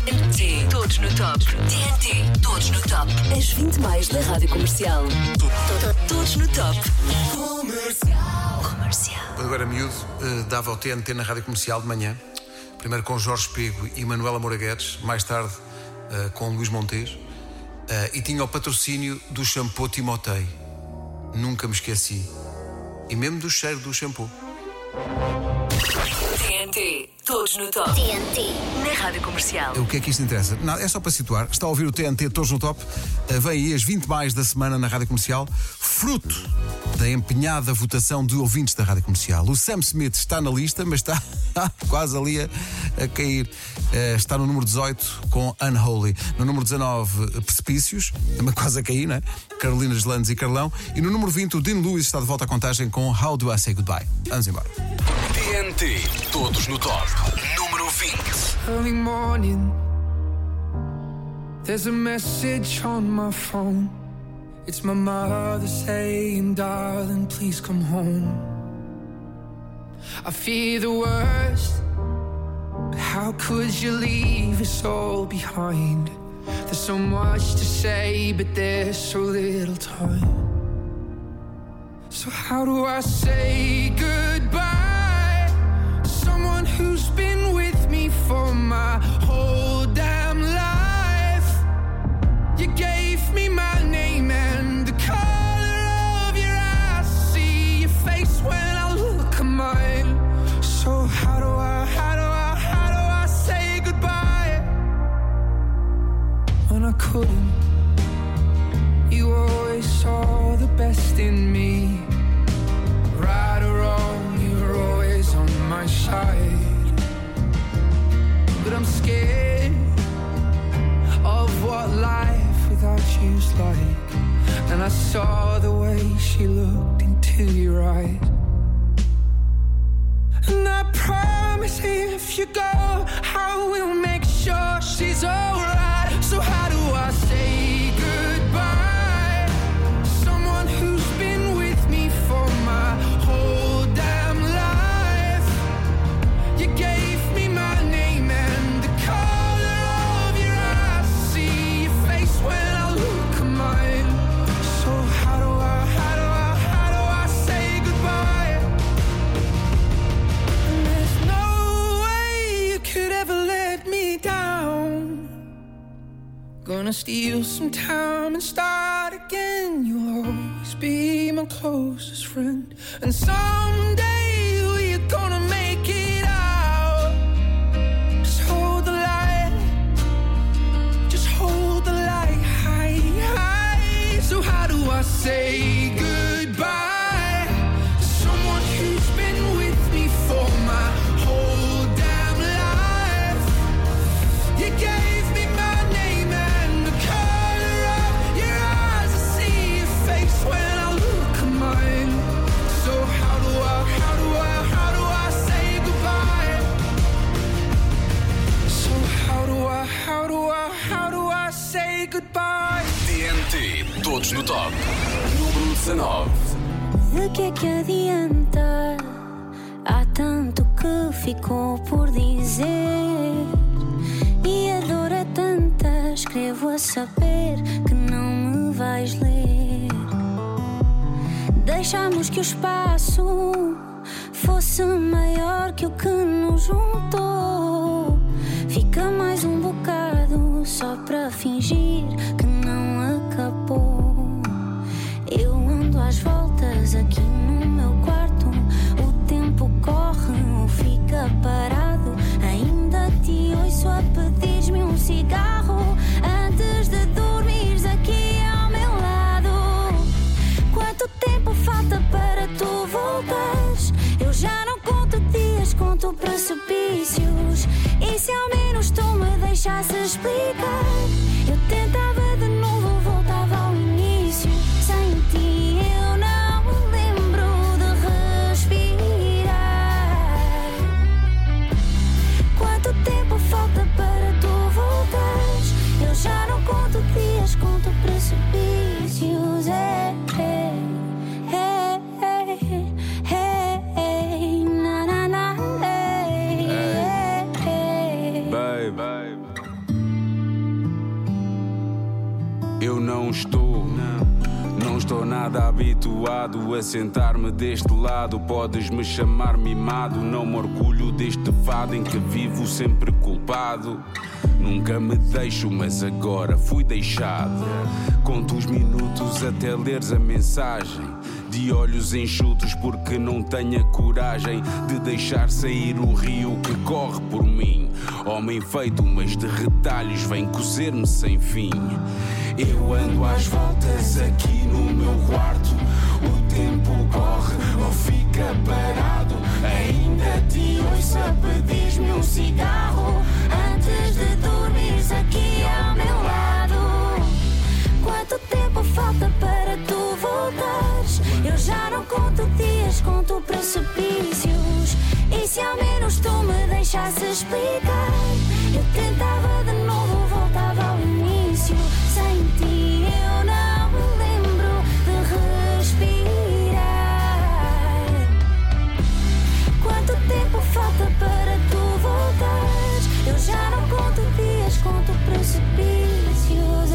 TNT, todos no top. TNT, todos no top. As 20 mais da Rádio Comercial. Todos no top. Comercial. Quando eu era miúdo, dava o TNT na Rádio Comercial de manhã. Primeiro com Jorge Pego e Manuela Moura Guedes. Mais tarde com Luís Montes. E tinha o patrocínio do shampoo Timotei. Nunca me esqueci. E mesmo do cheiro do shampoo. TNT, todos no top. TNT, na Rádio Comercial. O que é que isto interessa? Não, é só para situar. Está a ouvir o TNT, todos no top. Vem aí as 20 mais da semana na Rádio Comercial. Fruto da empenhada votação de ouvintes da Rádio Comercial. O Sam Smith está na lista, mas está quase ali a cair. Está no número 18 com Unholy. No número 19, Precipícios, também quase a cair, né? Carolina Deslandes e Carlão. E no número 20, o Dean Lewis está de volta à contagem com How Do I Say Goodbye. Vamos embora. TNT, todos no top. Número 20. Early morning, there's a message on my phone. It's my mother saying, darling, please come home. I fear the worst, but how could you leave us all behind? There's so much to say, but there's so little time. So how do I say goodbye to someone who's been with me for my whole damn life? You gave me my name and the color of your eyes. See your face when I look at mine. So how do I say goodbye when I couldn't? You always saw the best in me. Right or wrong, you were always on my side. But I'm scared of what life without you's like. And I saw the way she looked into your eyes. And I promise if you go, I will make sure she's alright. So how do I say goodbye to someone who's been with me for my whole damn life? You gave me my name and the color of your eyes. See your face when I look at mine. So how do I say goodbye? And there's no way you could ever let me down. Gonna steal some time and start again. You'll always be my closest friend. And someday we're gonna make it out. Just hold the light. Just hold the light high, high. So how do I say goodbye to someone who's been with me for my whole damn life? You gave me my name and the color of your eyes. I see your face when I look at mine. So how do I say goodbye? So how do I say goodbye? TNT, todos no top. Número 19. De que é que adianta? Há tanto que ficou por dizer. E a dor é tanta, escrevo a saber que não me vais ler. Deixámos que o espaço fosse maior que o que nos juntou. Fica mais um bocado só para fingir que não acabou. Eu ando às voltas aqui no meu quarto. O tempo corre ou fica parado. Ainda te ouço a pedires-me um cigarro antes de dormires aqui ao meu lado. Quanto tempo falta para tu voltares? Eu já não conto dias, conto precipícios. E se ao menos tu me deixasses explicar? Eu tentava de novo, voltava ao início. Sem ti eu não me lembro de respirar. Quanto tempo falta para tu voltares? Eu já não conto dias, conto precipícios. Babe, Eu não estou nada habituado a sentar-me deste lado. Podes-me chamar mimado, não me orgulho deste fado em que vivo sempre culpado. Nunca me deixo, mas agora fui deixado. Conto os minutos até leres a mensagem, de olhos enxutos porque não tenho a coragem de deixar sair o rio que corre por mim. Homem feito, mas de retalhos vem cozer-me sem fim. Eu ando às voltas aqui no meu quarto. O tempo corre ou fica parado. Ainda te ouço a pedir-me um cigarro Antes de dormires aqui ao meu lado. Quanto tempo falta para tu voltares? Eu já não conto dias, conto precipícios. E se ao menos tu me deixasses explicar? Eu tentava de novo, voltava ao início. Sem ti eu não me lembro de respirar. Quanto tempo falta para tu voltares? Eu já não conto dias, conto precipícios.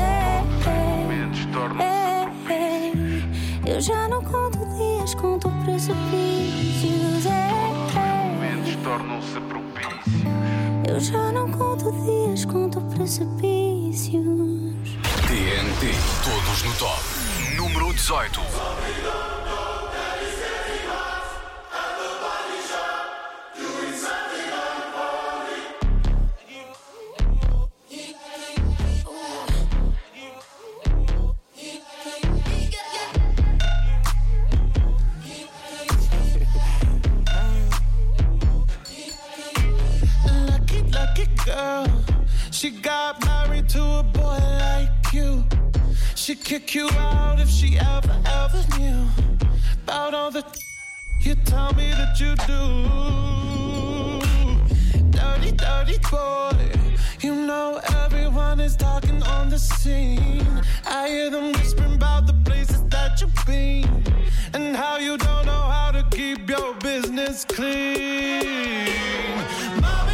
Eu já não conto dias, conto precipícios. Momentos tornam-se propícios. Eu já não conto dias, conto precipícios. TNT, todos no top. Número 18. She got married to a boy like you. She'd kick you out if she ever knew about all the you tell me that you do. Dirty, dirty boy. You know everyone is talking on the scene. I hear them whispering about the places that you've been and how you don't know how to keep your business clean. Mommy,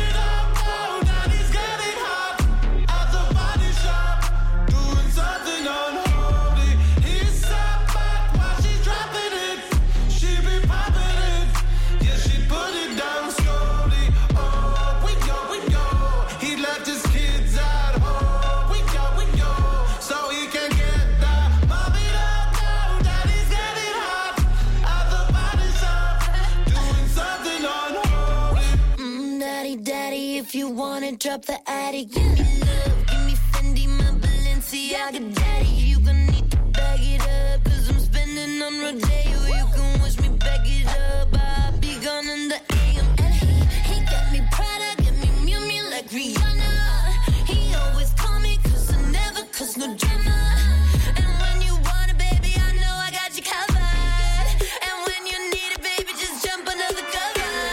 if you wanna drop the attic, give me love, give me Fendi, my Balenciaga daddy. You gon' need to bag it up, cause I'm spending on Rodeo. You can wish me back it up, I'll be gone in the AM. And he got me Prada, got me Miu Miu like Rihanna. He always call me cause I never cause no drama. And when you want it, baby, I know I got you covered. And when you need it, baby, just jump under the covers.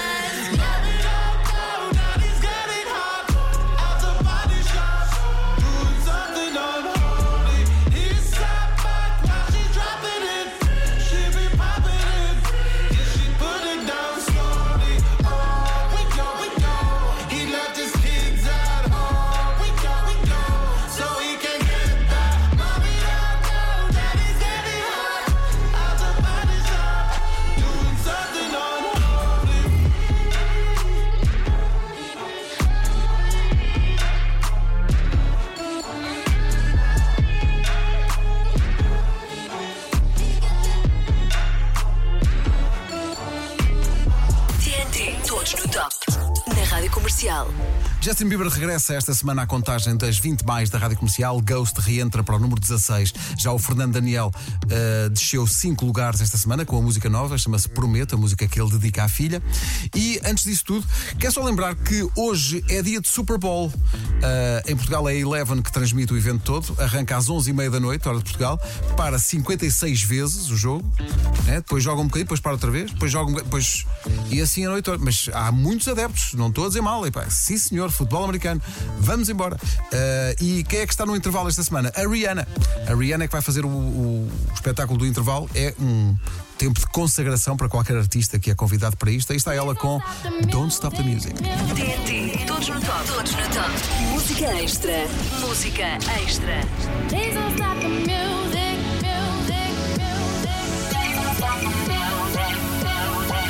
Comercial. Justin Bieber regressa esta semana à contagem das 20 mais da Rádio Comercial. Ghost reentra para o número 16. Já o Fernando Daniel desceu 5 lugares esta semana com a música nova, chama-se Prometo, a música que ele dedica à filha. E antes disso tudo, quero só lembrar que hoje é dia de Super Bowl. Em Portugal é a Eleven que transmite o evento todo. Arranca às 11h30 da noite, hora de Portugal. Para 56 vezes o jogo, né? Depois joga um bocadinho, depois para outra vez, depois joga depois... E assim a noite. Mas há muitos adeptos, não estou a dizer mal. E pá, sim senhor, futebol americano. Vamos embora. E quem é que está no intervalo esta semana? A Rihanna. A Rihanna é que vai fazer o espetáculo do intervalo. É um tempo de consagração para qualquer artista que é convidado para isto. Aí está ela com Don't Stop the Music. TNT, todos no top. Todos no top. Música Música extra. Música extra. Please don't stop the music, music, music. Please don't stop the music, music.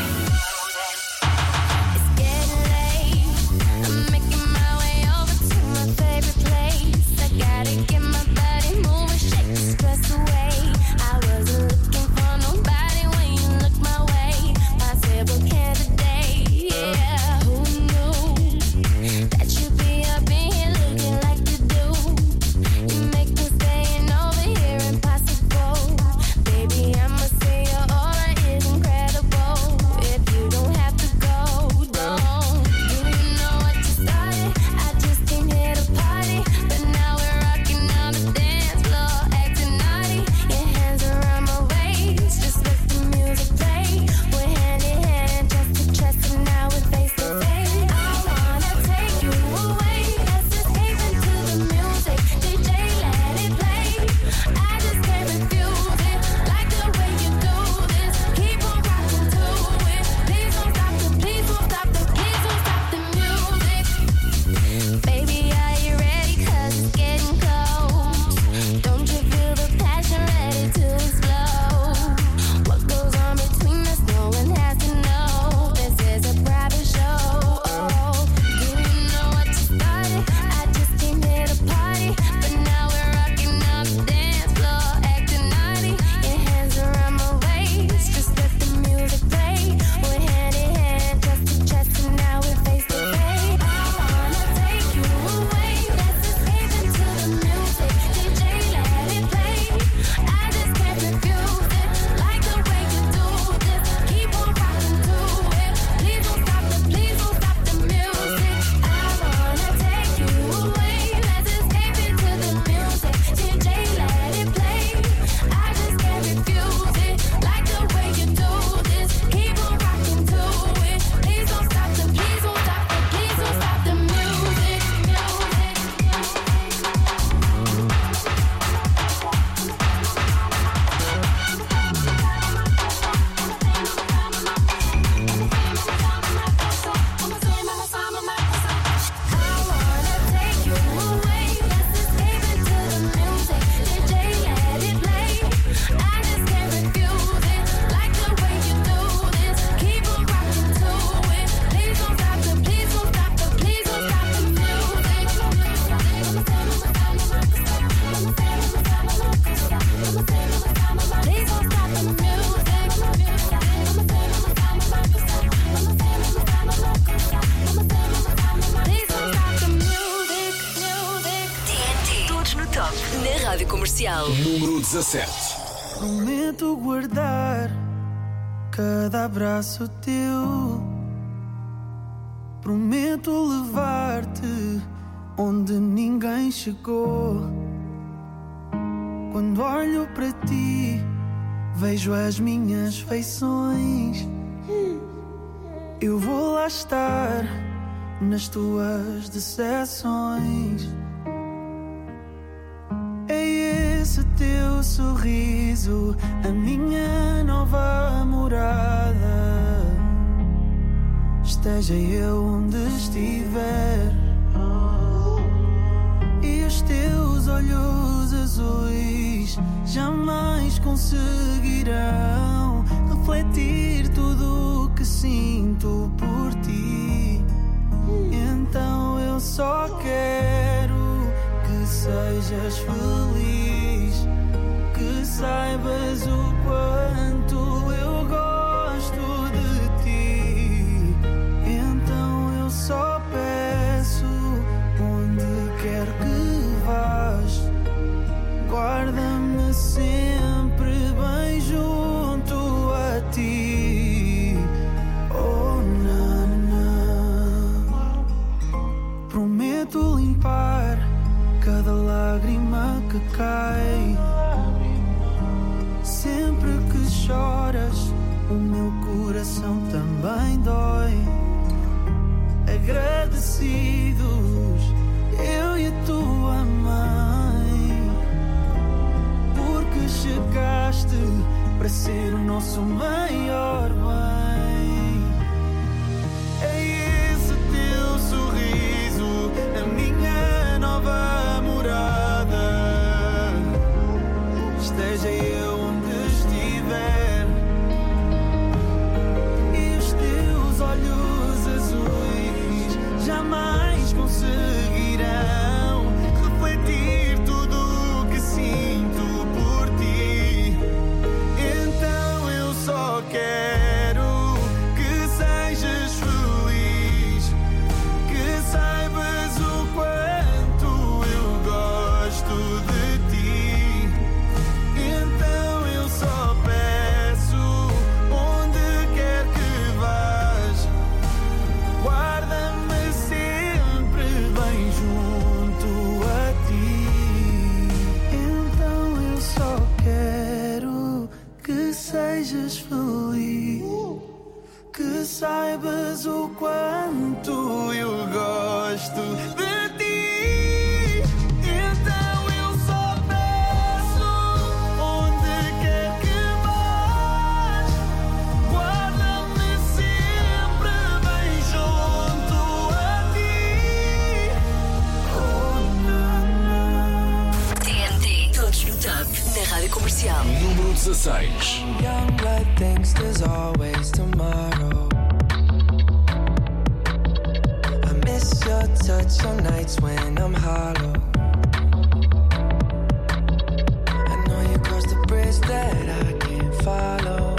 It's getting late. I'm making my way over to my favorite place. I gotta get my body moving, shake the stress away. I wasn't looking for nobody when you look my way. Possible candidate, yeah. Who knew that you'd be up in here looking like you do? You make me staying over here impossible. Baby, I'ma say your aura is incredible. If you don't have to go, don't. Do you know what you started? I just came here to party, but now we're rocking on the dance floor, acting naughty. Your hands around my waist, just let the music play. We're hand in hand, chest to chest, and now we're face to face. I wanna take you away, let's escape into the music. DJ, let it play. I just can't refuse it, like the way you do this. Keep on rocking to it. Please don't stop the, please don't stop the, please don't stop the music. Baby, are you ready? 'Cause it's getting close. Don't you feel the passion ready to explode? What goes on between us, no one has to know. This is a private show. Do you know what you started? I just came here to party, but now we're rocking on the dance floor, acting naughty. Your hands around my waist, just let the music play. We're hand in hand, chest to chest, and now we're face to face. I wanna take you away, let's escape into the music. DJ, let it play. I just can't refuse it, like the way you do this. Keep on rocking to it. Please don't stop the, please don't stop the music. I wanna take you away, let's escape into the music. DJ, let it play. I just can't refuse it, like the way you do this. Keep on rocking to it. Please don't stop the, please don't stop the, please don't stop the music. I wanna take you away, let's escape into the music. DJ, let it play. I just can't refuse it, like the way you do this. Keep on rocking to it. Please don't stop the, please don't stop the, please don't stop the music. Please don't stop the music. Please don't stop the music, music. TNT. Todos no top. Na Rádio Comercial. Número 17. Prometo guardar cada abraço teu. Prometo levar-te onde ninguém chegou. Quando olho para ti, vejo as minhas feições. Eu vou lá estar nas tuas decepções. É esse teu sorriso, a minha nova morada. Esteja eu onde estiver, e os teus olhos azuis jamais conseguirão refletir tudo o que sinto por ti. Então eu só quero que sejas feliz, que saibas o quanto eu gosto de ti. Então eu só peço, onde quer que vás, guarda-me sempre bem junto a ti. Oh, na, na. Prometo limpar cada lágrima que cai. Sempre que choras, o meu coração também dói. Agradecidos, eu e a tua mãe, porque chegaste para ser o nosso maior bem. É esse teu sorriso, a minha Comercial. Número 16. Young blood thinks there's always tomorrow. I miss your touch on nights when I'm hollow. I know you crossed the bridge that I can't follow.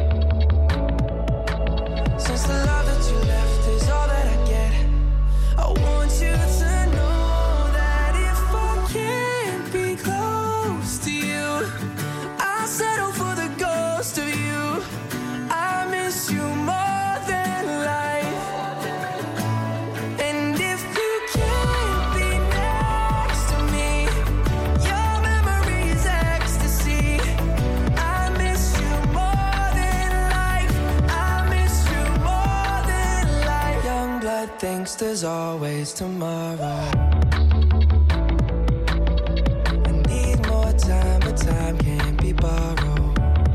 Since the love that you left is all that I get, I want you to know that if I can't be close to you, I'll settle for the ghost of you. I miss you more than life. And if you can't be next to me, your memory is ecstasy. I miss you more than life. I miss you more than life. Young blood thinks there's always tomorrow. I need more time, but time can't be borrowed.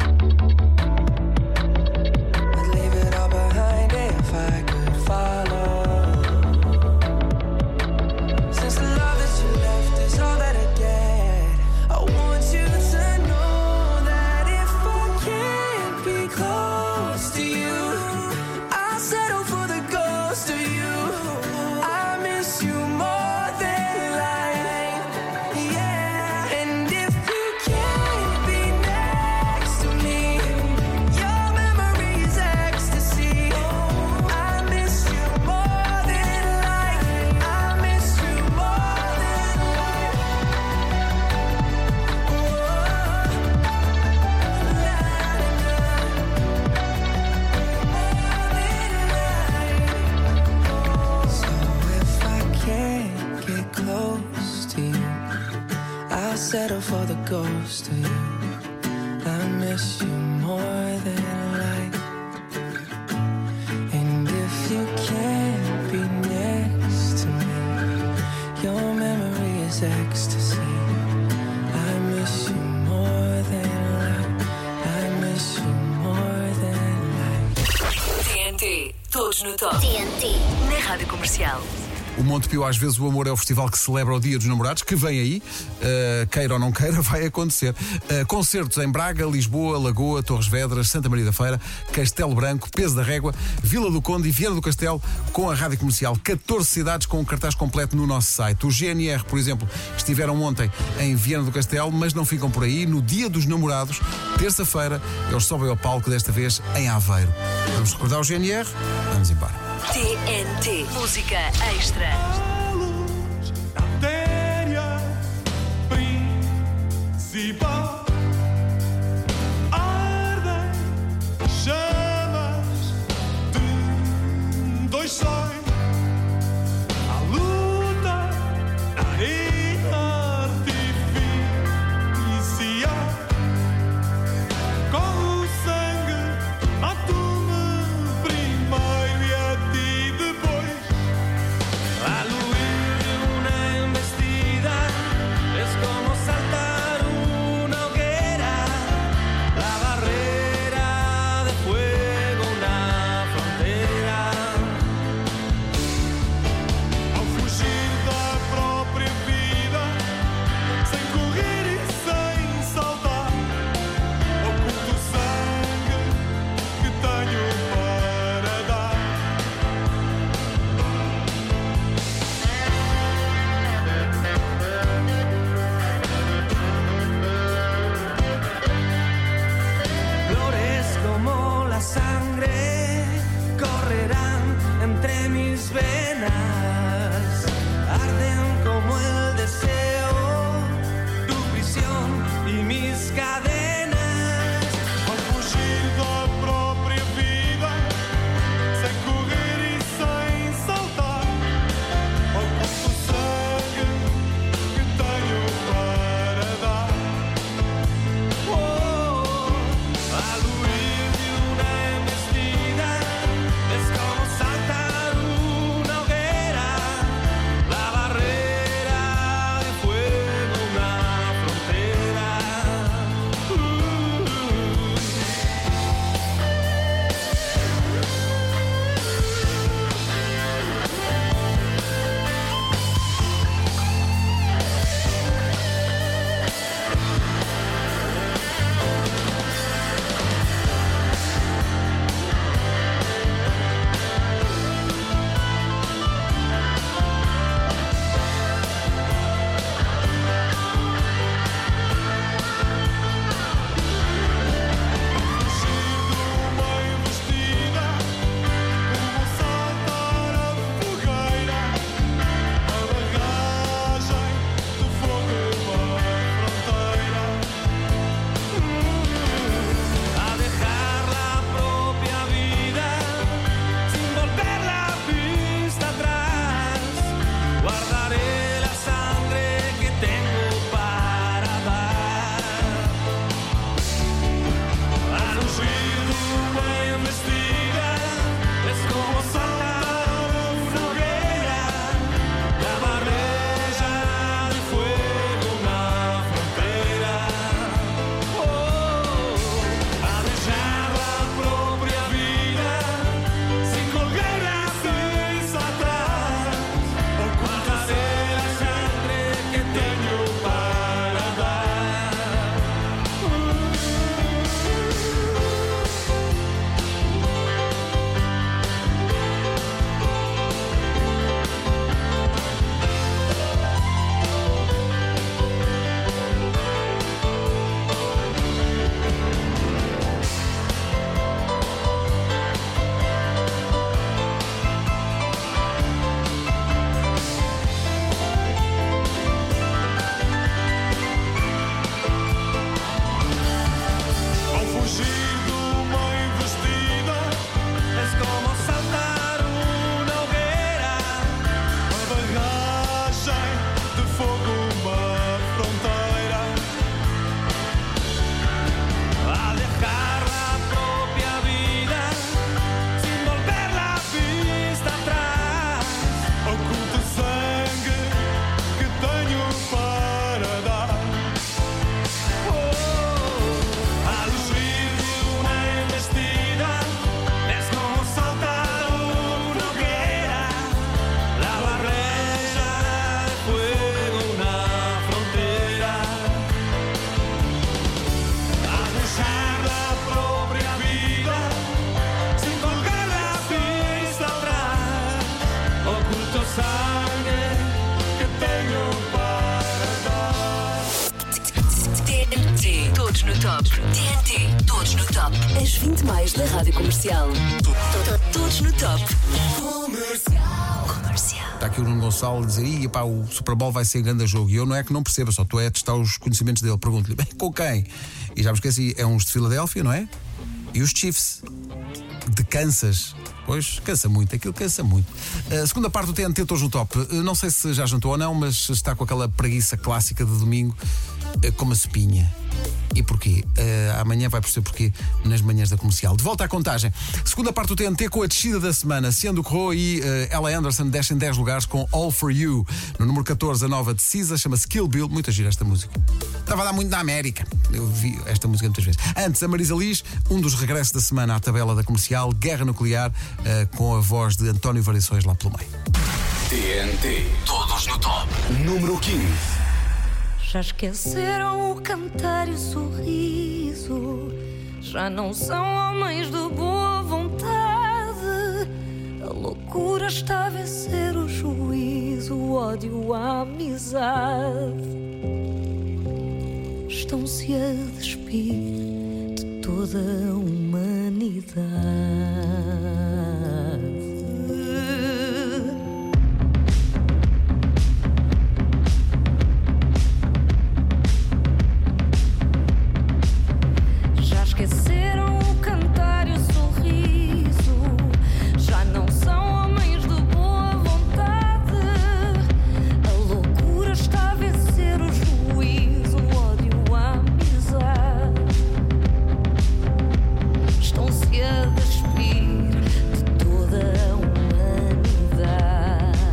I'd leave it all behind if I could follow. Since the love that you left is all that I get, I want you to know that if I can't be close to you, I'll settle for the ghost of you. I miss you more than life, yeah. And if you can't be next to me, your memory is ecstasy. I miss you more than life. I miss you more than life. So if I can't get close to you, I'll settle for the ghost of you. I miss you more than life. And if you can't be next to me, your memory is ecstasy. I miss you more than life. I miss you more than life. TNT, todos no top. TNT. Na Rádio Comercial. O Montepio, às vezes, o amor é o festival que celebra o Dia dos Namorados, que vem aí, queira ou não queira, vai acontecer. Concertos em Braga, Lisboa, Lagoa, Torres Vedras, Santa Maria da Feira, Castelo Branco, Peso da Régua, Vila do Conde e Viana do Castelo, com a Rádio Comercial. 14 cidades com o cartaz completo no nosso site. O GNR, por exemplo, estiveram ontem em Viana do Castelo, mas não ficam por aí. No Dia dos Namorados, terça-feira, eles sobem ao palco, desta vez em Aveiro. Vamos recordar o GNR? Vamos embora. TNT, música extra. Artéria principal, ardem chamas de dois sóis, à luta na areia artificial. Com o sangue, mato-me primeiro e a ti depois. A luz top. TNT, todos no top. As 20 mais da Rádio Comercial. Todos no top. Comercial. Está aqui o Nuno Gonçalo a dizer: "Ih, pá, o Super Bowl vai ser grande jogo." E eu não é que não perceba, só estou a testar os conhecimentos dele. Pergunto-lhe: "Bem, com quem?" E já me esqueci, é uns de Filadélfia, não é? E os Chiefs de Kansas. Pois, cansa muito, aquilo cansa muito. A segunda parte do TNT Todos no Top. Não sei se já jantou ou não, mas está com aquela preguiça clássica de domingo, como a sopinha. E porquê? Amanhã vai perceber porquê nas manhãs da Comercial. De volta à contagem. Segunda parte do TNT com a descida da semana. Cian Ducrot e Ella Anderson descem 10 lugares com All For You. No número 14, a nova de Cisa, chama-se Kill Bill. Muita gira esta música. Estava a dar muito na América. Eu vi esta música muitas vezes. Antes, a Marisa Liz, um dos regressos da semana à tabela da Comercial, Guerra Nuclear, com a voz de António Variações lá pelo meio. TNT, todos no top. Número 15. Já esqueceram o cantar e o sorriso, já não são homens de boa vontade. A loucura está a vencer o juízo, o ódio, a amizade. Estão-se a despir de toda a humanidade. Esqueceram o cantar e o sorriso, já não são homens de boa vontade. A loucura está a vencer o juízo, o ódio, a amizade. Estão-se a despir de toda a humanidade.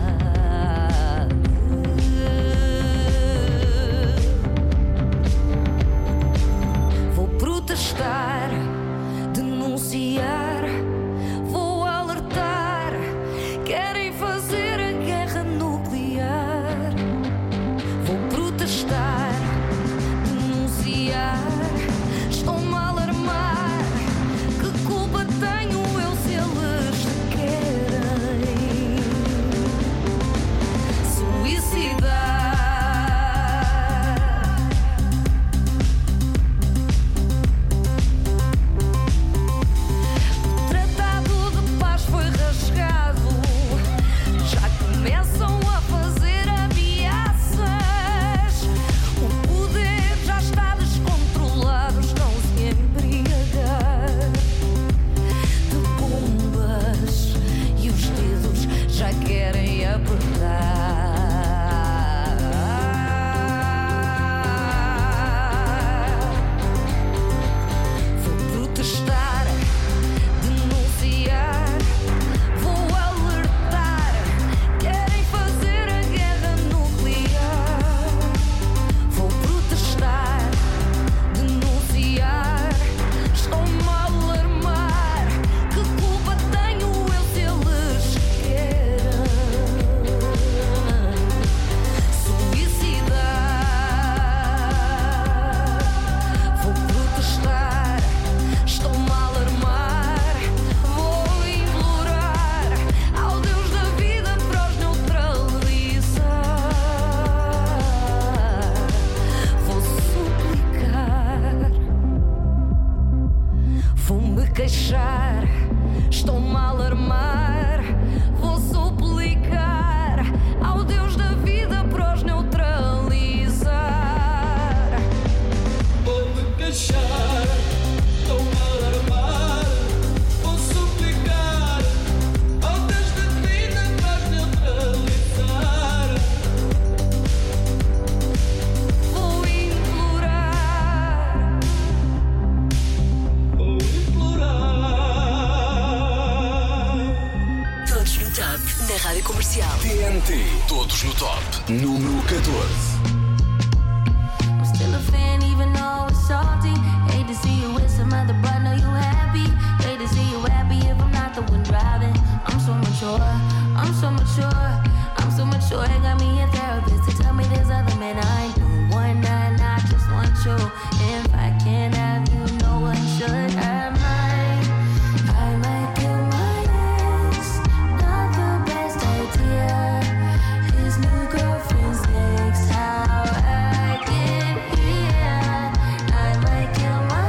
Vou protestar, denunciar, vou alertar. Querem fazer a guerra nuclear. Vou protestar, denunciar, estão-me a alarmar. Que culpa tenho eu se eles querem suicidar? Queixar, estou-me a alarmar. Vou suplicar ao Deus da vida para os neutralizar. Vou-me queixar, estou-me a alarmar. Vou suplicar ao Deus da vida para os neutralizar. Vou implorar. Todos no top, na Rádio Comercial. TNT, todos no top. Número 14. I'm still a fan even though it's salty. Hate to see you with some other, but know you happy. Hate to see you happy if I'm not the one driving. I'm so mature, I'm so mature, I'm so mature. It got me a therapist to tell me there's other men I ain't doing one night, I just want you. If I can't have you, no one should have mine. I might kill my ex, not the best idea. His new girlfriend's next, how I get here. I might kill my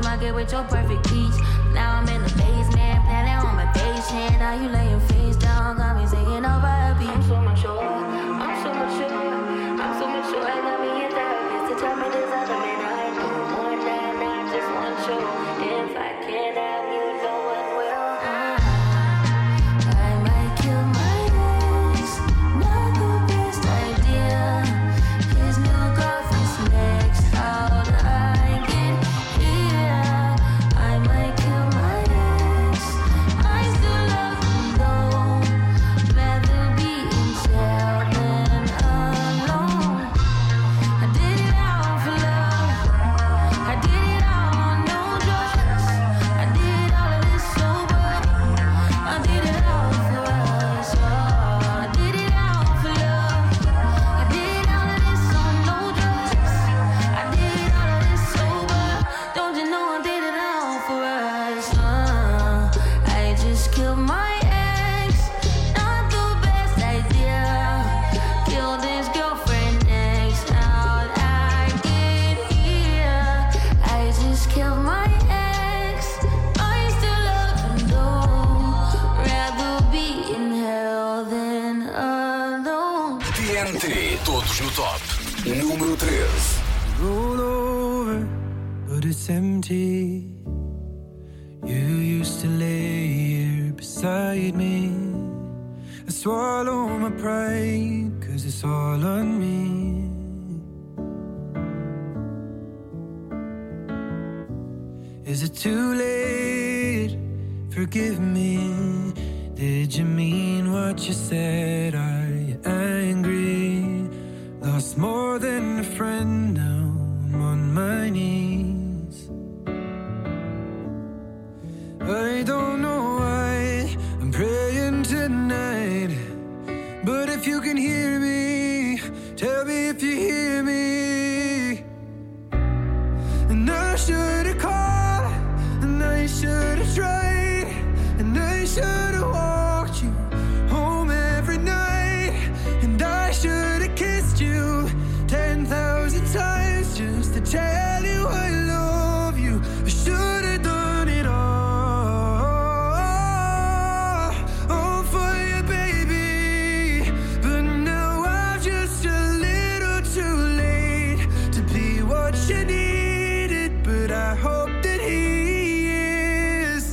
I get with your perfect peach. Now I'm in the basement, planning on my patient. Now you lay your face down, got me singing over a beat. I'm so mature, I'm so mature, I'm so mature. I got me a therapist to tell me there's other men I know more than I just want you. If I can't have you, no one will. I might kill my ex, not the best idea. His new girlfriend's next, how'd I get here? I might kill my ex, I still love him though. Rather be in jail than alone. I did it all for love, I did it all on no drugs. I did all of this sober, I did it all for us. I did it all for love, I did all of this on no drugs. I did all of this sober, don't you know I did it all for us. I just killed my ex, not the best idea. Killed his girlfriend next, how'd I get here? I just killed my ex, I still love him though. Rather be in hell than alone. TNT, todos no top. Número 13. Roll over, but it's empty. You used to lay here beside me. I swallow my pride, 'cause it's all on me. Is it too late? Forgive me. Did you mean what you said? Are you angry? Lost more than a friend, now I'm on my knees. I don't know why I'm praying tonight, but if you can hear me, tell me if you hear me. And I should've called, and I should've tried, and I should've walked you home every night, and I should've kissed you 10,000 times just to tell you I love you. I should've done it all for you, baby. But now I'm just a little too late to be what you needed. But I hope that he is.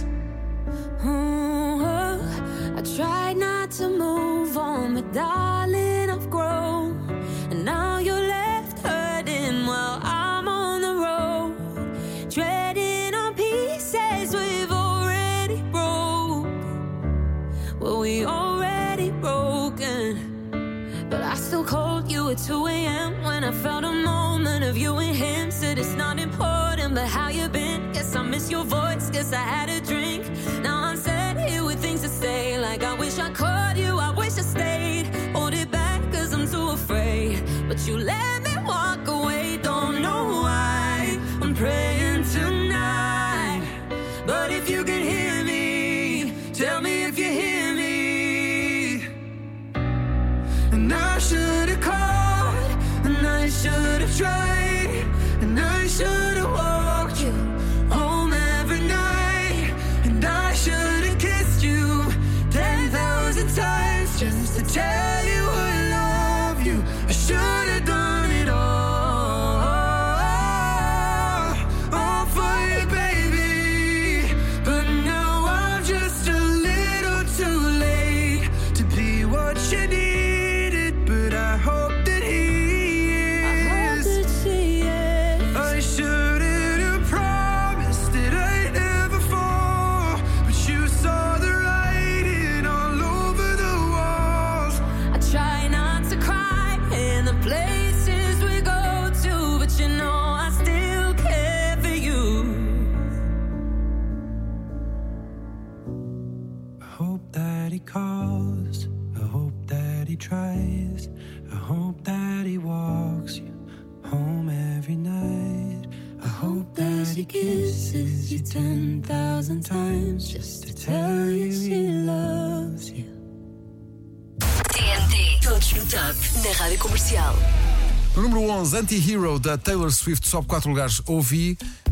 I tried not to move on, but darling, I've grown. And now you're left hurting while I'm on the road, treading on pieces we've already broke. Well, we already broken. But I still called you at 2 a.m. when I felt a moment of you and him. Said it's not important, but how you been? Guess I miss your voice, guess I had a drink. Now I'm sat here with things to say, like I wish I called you, I wish I stayed. Hold it back, 'cause I'm too afraid. But you let me walk away, don't know why. I'm praying tonight, but if you can hear me, tell me if you hear me. And I should've called, and I should've tried, and I should've walked you home every night, and I should've kissed you 10,000 times just to tell you I love you. I should've done it all for you, baby. But now I'm just a little too late to be what you needed. But I hope that he is. I shouldn't have promised that I'd never fall, but you saw the writing all over the walls. I try not to cry in the places we go to, but you know I still care for you. I hope that he calls, I hope that he tries, I hope that he walks you home every night. I hope that he kisses you 10,000 times just to tell you he loves you. TNT, todos no top, na Rádio Comercial. No número 11, Anti-Hero, da Taylor Swift, sobe 4 lugares. Ouvi,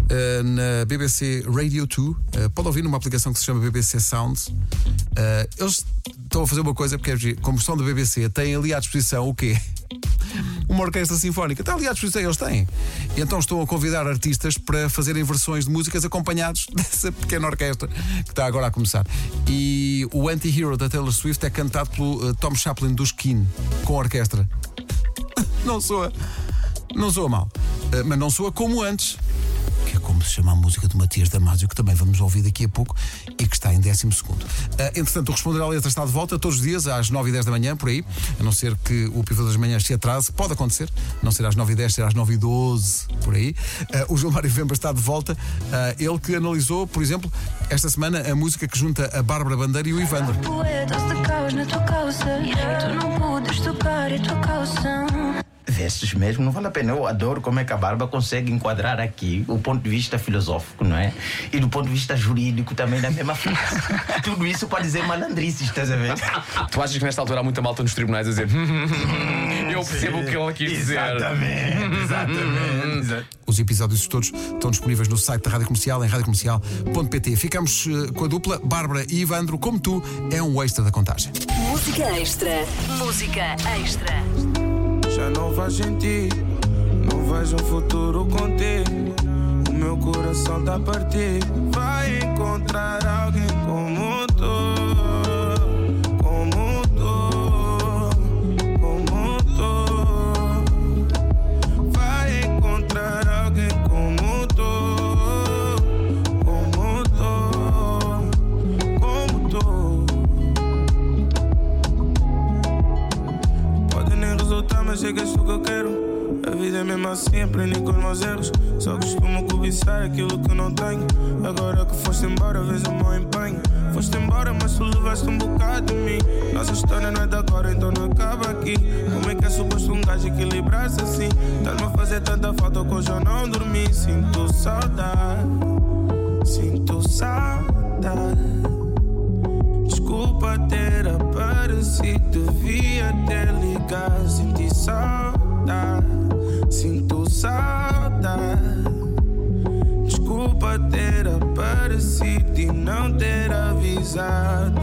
na BBC Radio 2. Pode ouvir numa aplicação que se chama BBC Sounds. Eles estão a fazer uma coisa, porque como estão da BBC, têm ali à disposição o quê? Uma orquestra sinfónica. Está ali à disposição, eles têm. E então estão a convidar artistas para fazerem versões de músicas acompanhados dessa pequena orquestra que está agora a começar. E o Anti-Hero da Taylor Swift é cantado pelo Tom Chaplin dos Keane, com orquestra. Não soa mal, mas não soa como antes, que é como se chama a música do Matias Damasio, que também vamos ouvir daqui a pouco e que está em 12º. Entretanto, o Responder à Letra está de volta todos os dias às 9h10 da manhã, por aí, a não ser que o Pivô das Manhãs se atrase, pode acontecer, não ser às 9h10, ser às 9h12, por aí. O João Mário Vemba está de volta, ele que analisou, por exemplo, esta semana a música que junta a Bárbara Bandeira e o Ivandro. Poetas de caos na tua causa, e tu não podes tocar a tua caução. Versos mesmo, não vale a pena. Eu adoro como é que a Bárbara consegue enquadrar aqui o ponto de vista filosófico, não é? E do ponto de vista jurídico também na mesma frase. Tudo isso pode dizer malandrice, estás a ver? Tu achas que nesta altura há muita malta nos tribunais a dizer eu percebo o que ele quis dizer. Exatamente. Os episódios todos estão disponíveis no site da Rádio Comercial, em radiocomercial.pt. Ficamos com a dupla Bárbara e Ivandro. Como tu, é um extra da contagem. Música extra. Música extra. Já não faz sentido, não vejo um futuro contigo. O meu coração tá partido. Vai encontrar alguém como tu, como tu, como tu. Vai encontrar alguém como tu, como tu, como tu. Pode nem resultar, mas sei que és tu que eu quero. A vida é mesmo assim, aprendi com os meus erros. Só costumo cobiçar aquilo que não tenho. Agora que foste embora, vês o meu empenho. Foste embora, mas tu levaste um bocado de mim. Nossa história não é de agora, então não acaba aqui. Como é que é suposto um gajo equilibrar-se assim? Tá-me a fazer tanta falta que hoje eu não dormi. Sinto saudade, sinto saudade. Desculpa ter aparecido, devia ter ligado. Senti saudade, sinto saudade. Desculpa ter aparecido e não ter avisado.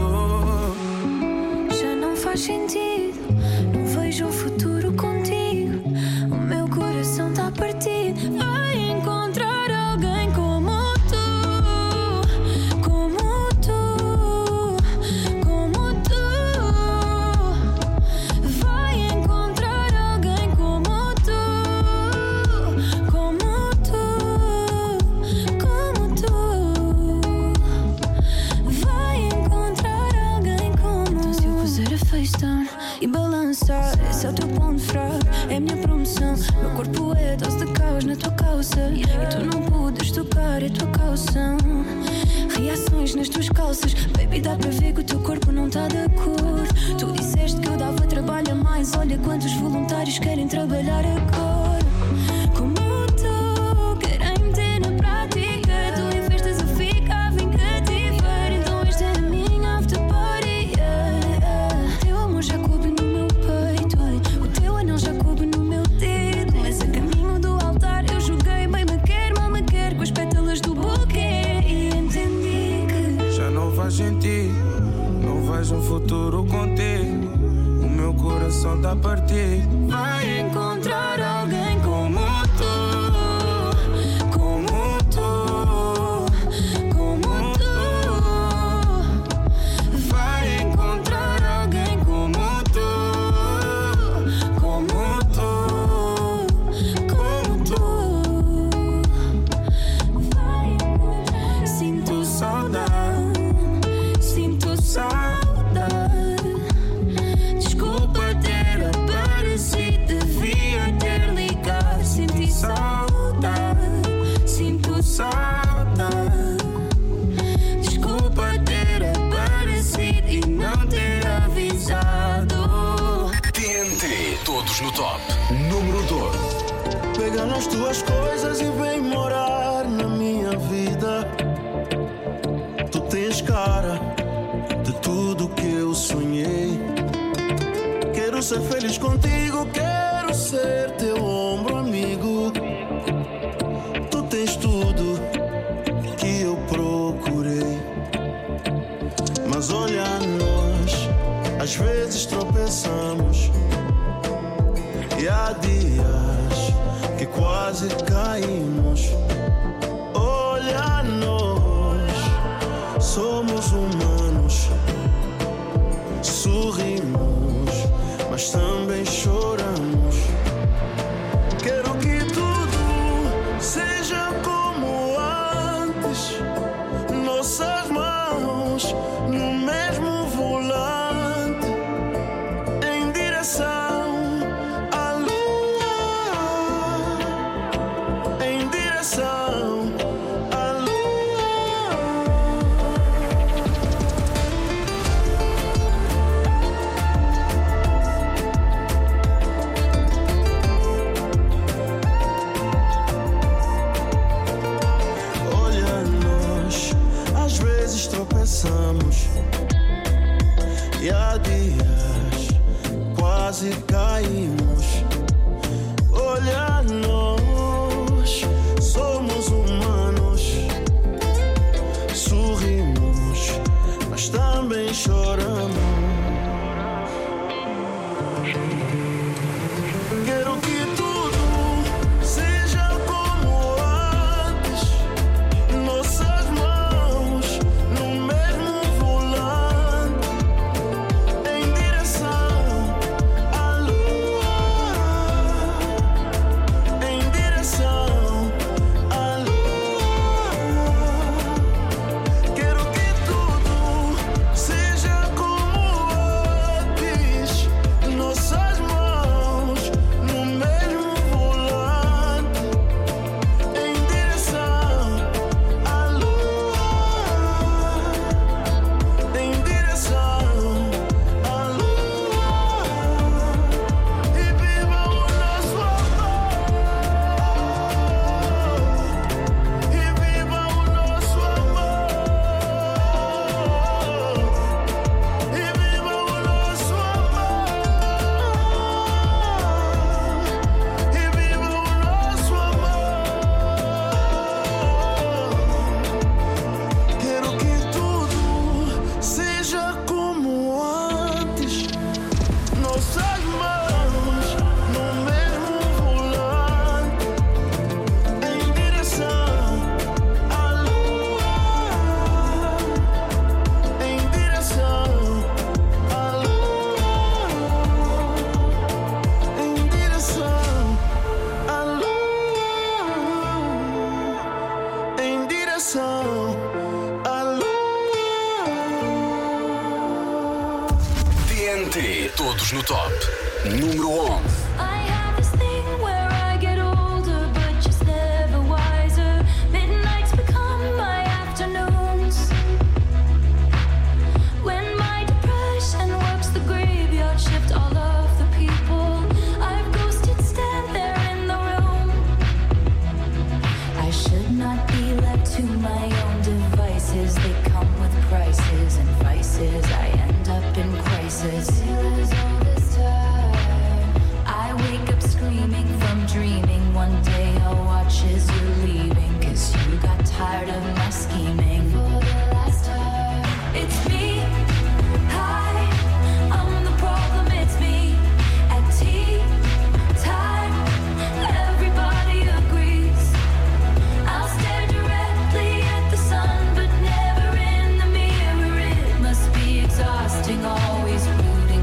Já não faz sentido, não vejo um futuro contigo. O meu coração tá partido. Vai encontrar alguém como tu, como tu, como tu. Vai encontrar alguém como tu, como tu, como tu. Vai encontrar alguém como tu. Se eu puser a FaceTime e balançar, esse é o teu ponto fraco, é a minha promoção. Meu corpo é dose de caos na tua causa, e tu não podes tocar a tua caução. Reações nas tuas calças, baby, dá para ver que o teu corpo não tá de acordo. Tu disseste que eu dava trabalho a mais, olha quantos voluntários querem trabalhar agora. Como tu, querem meter na prática. Tu em festas eu ficava em cativeiro. Então esta é a minha after party, yeah. Teu amor já coube no meu peito, o teu anel já coube no meu dedo. Mas a caminho do altar eu joguei bem me quer, mal me quer, com as pétalas do buquê. E entendi que Já não faz sentido, não vejo um futuro contigo. O meu coração tá partido. Vai encontrar alguém como tu, como tu, como tu. Vai encontrar alguém como tu, como tu, como tu. vai encontrar. Sinto saudade, sinto saudade. Desculpa ter aparecido, devia ter ligado. Senti saudade, sinto saudade. Desculpa ter aparecido e não ter avisado. TNT, todos no top. Número 2. Pega nas tuas coisas e vem morar na minha vida. Tu tens cara de tudo que eu sonhei. Quero ser feliz contigo, quero ser teu ombro amigo. Tu tens tudo Mas olha nós, às vezes tropeçamos. E há dias que quase caímos. Olha nós, somos humanos. Sorrimos, mas também choramos. Quero que tudo seja como antes. Nossas mãos no mesmo volante, em direção à lua, em direção à lua. Olha nós, às vezes tropeçamos. E há dias quase caímos. Olha nós, somos humanos. Sorrimos, mas também choramos. Quero que tudo seja como antes. Nossas mãos no mesmo volante, em direção à lua, em direção à lua. Quero que tudo seja como antes. Nossas mãos no mesmo volante, em direção à lua, em direção à lua. E viva o nosso amor, e viva o nosso amor, e viva o nosso amor, e viva o nosso amor. Quero que tudo seja como antes. Nossas mãos no mesmo volante, em direção à lua, em direção à lua, em direção à lua, em direção à lua. TNT, todos no top. Número 11. I have this thing where I get older, but just never wiser. Midnights become my afternoons. When my depression works the graveyard shift, all of the people I've ghosted stand there in the room. I should not be left to my own devices. They come with prices and vices. I end up in crisis. I wake up screaming from dreaming. One day I'll watch as you're leaving, 'cause you got tired of my scheming. For the last time, it's me. Hi, I'm the problem, it's me. At tea time, everybody agrees. I'll stare directly at the sun, but never in the mirror. It must be exhausting, always rooting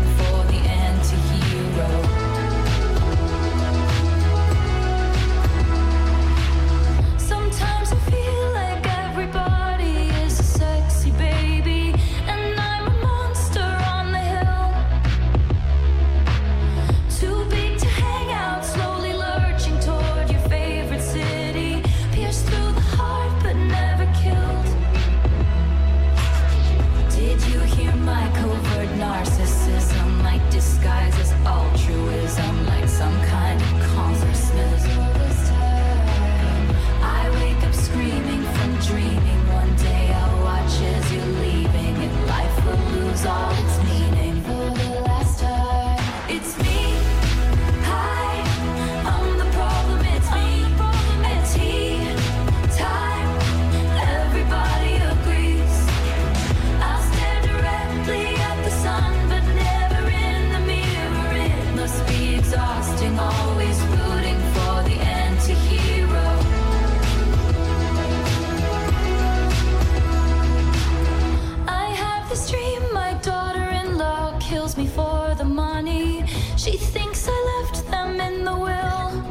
this dream. My daughter-in-law kills me for the money. She thinks I left them in the will.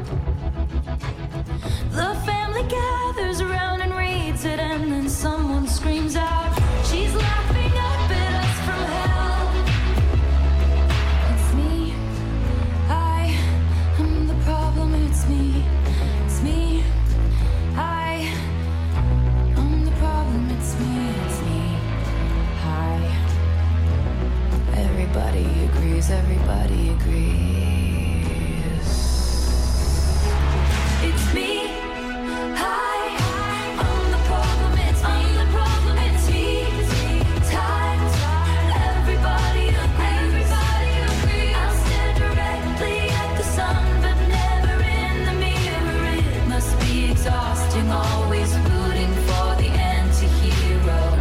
The family gathers around and reads it, and then someone screams out, she's laughing up at us from hell. It's me, I am the problem. It's me, I am the problem. It's me, I. Everybody agrees, everybody agrees. It's me. Always rooting for the anti-hero.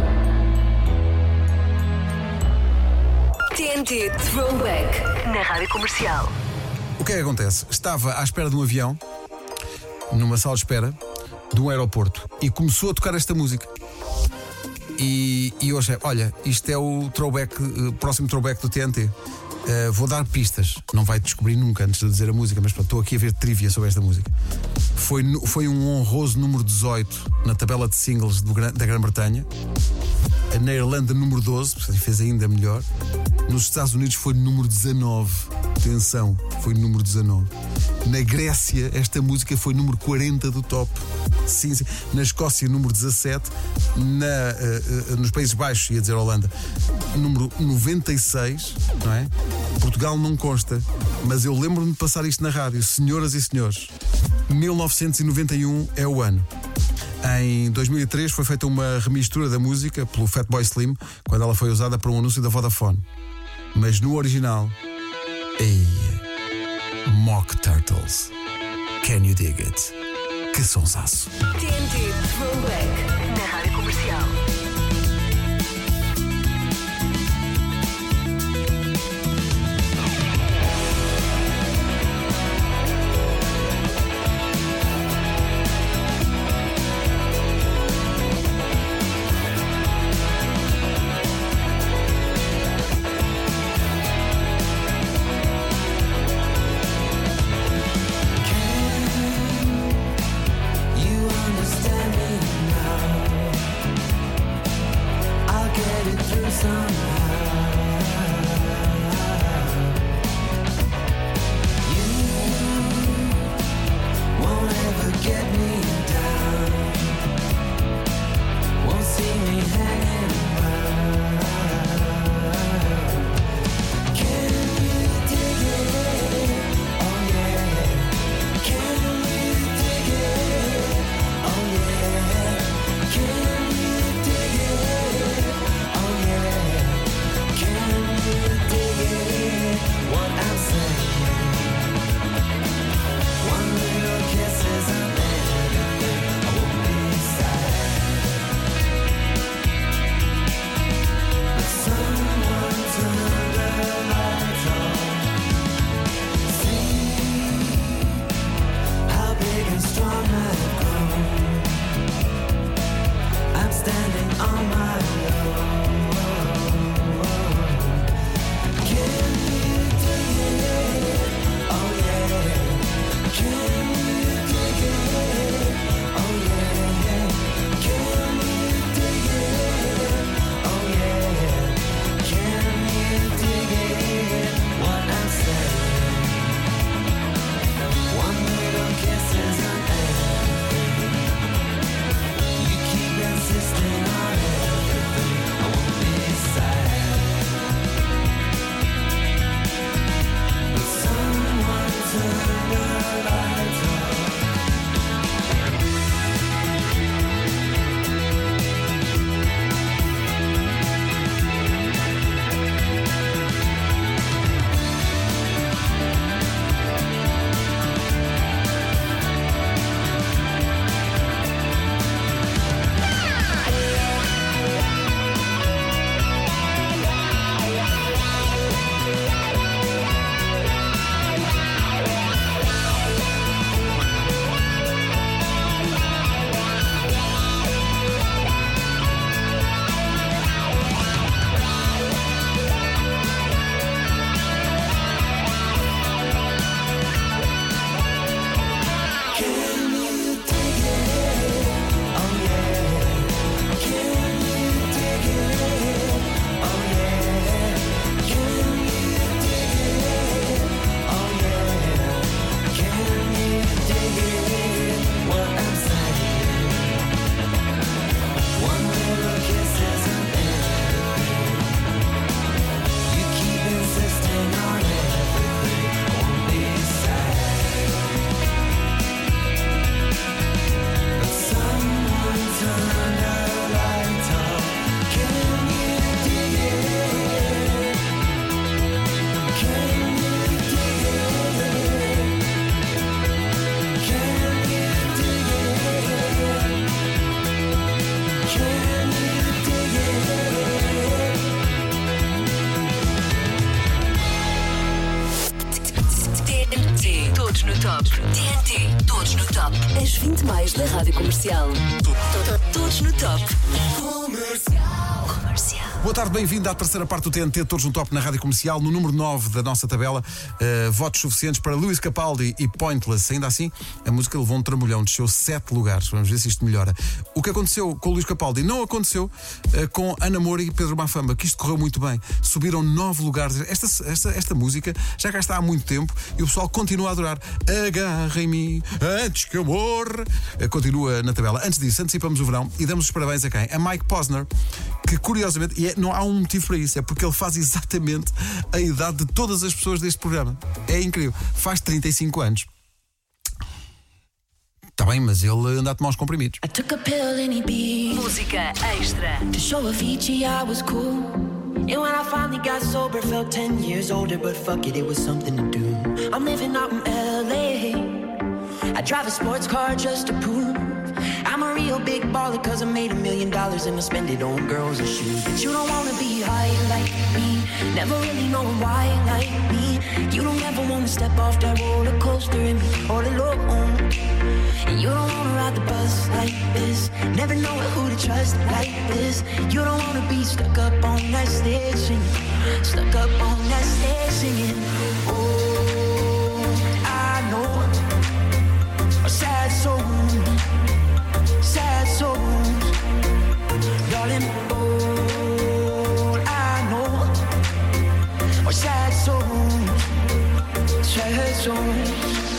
TNT Throwback na Rádio Comercial. O que é que acontece? Estava à espera de um avião, numa sala de espera de um aeroporto, e começou a tocar esta música. E eu achei, olha, isto é o throwback, próximo throwback do TNT. Vou dar pistas, não vai descobrir nunca antes de dizer a música, mas estou aqui a ver trivia sobre esta música. Foi um honroso número 18 na tabela de singles da Grã-Bretanha. Na Irlanda, número 12, portanto fez ainda melhor. Nos Estados Unidos foi número 19. Atenção, foi número 19. Na Grécia, esta música foi número 40 do top. Sim. Na Escócia, número 17. Nos Países Baixos, ia dizer Holanda, número 96, não é? Portugal não consta, mas eu lembro-me de passar isto na rádio. Senhoras e senhores, 1991 é o ano. Em 2003 foi feita uma remistura da música pelo Fatboy Slim, quando ela foi usada para um anúncio da Vodafone. Mas no original, Mock Turtles, Can You Dig It? Que sonsaço. TNT Throwback na Rádio Comercial. Can top. TNT, todos no top. As 20 mais da Rádio Comercial. Todos no top. Comercial. Boa tarde, bem-vindo à terceira parte do TNT, todos no top na Rádio Comercial, no número 9 da nossa tabela. Votos suficientes para Luís Capaldi e Pointless. Ainda assim, a música levou um trambolhão, desceu 7 lugares. Vamos ver se isto melhora. O que aconteceu com o Luís Capaldi não aconteceu com Ana Moura e Pedro Mafama, que isto correu muito bem. Subiram 9 lugares. Esta música já cá está há muito tempo e o pessoal continua a adorar. Agarra-me antes que eu morra. Continua na tabela. Antes disso, antecipamos o verão e damos os parabéns a quem? A Mike Posner, que curiosamente, não há um motivo para isso, é porque ele faz exatamente a idade de todas as pessoas deste programa. É incrível. Faz 35 anos. Está bem, mas ele anda a tomar uns comprimidos. I took a pill in Ibiza. Música extra. To show Avicii I was cool. And when I finally got sober, felt 10 years older, but fuck it, it was something to do. I'm living out in LA. I drive a sports car just to prove I'm a real big baller, cause I made $1 million and I spend it on girls and shoes. But you don't wanna be high like me, never really knowing why like me. You don't ever wanna step off that roller coaster and be all alone. And you don't wanna ride the bus like this, never knowing who to trust like this. You don't wanna be stuck up on that stage singing, stuck up on that stage singing. Oh, I know a sad soul, sad souls, darling. All I know are sad souls, sad souls.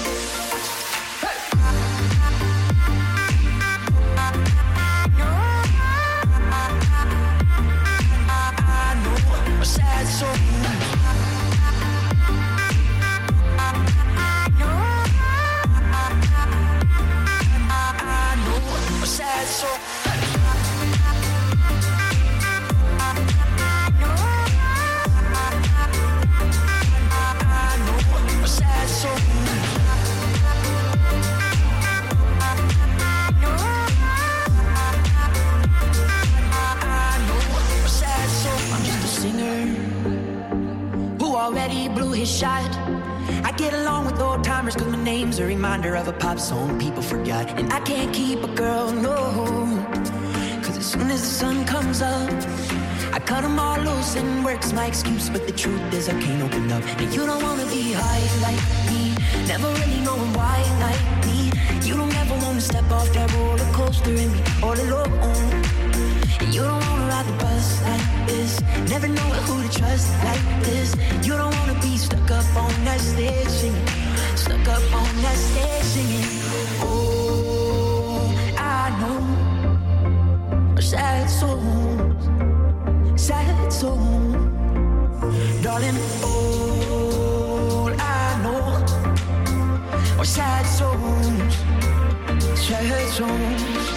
Already blew his shot. I get along with old timers cause my name's a reminder of a pop song people forgot. And I can't keep a girl, no, cause as soon as the sun comes up I cut them all loose and work's my excuse. But the truth is I can't open up. And you don't wanna be high like me, never really knowing why like me. You don't ever wanna step off that roller coaster and be all alone. And you don't wanna ride the bus like this, never knowing who to trust like this. You don't wanna be stuck up on that stage singing, stuck up on that stage singing. Oh, I know sad souls, sad souls, darling. All I know are sad souls, sad souls.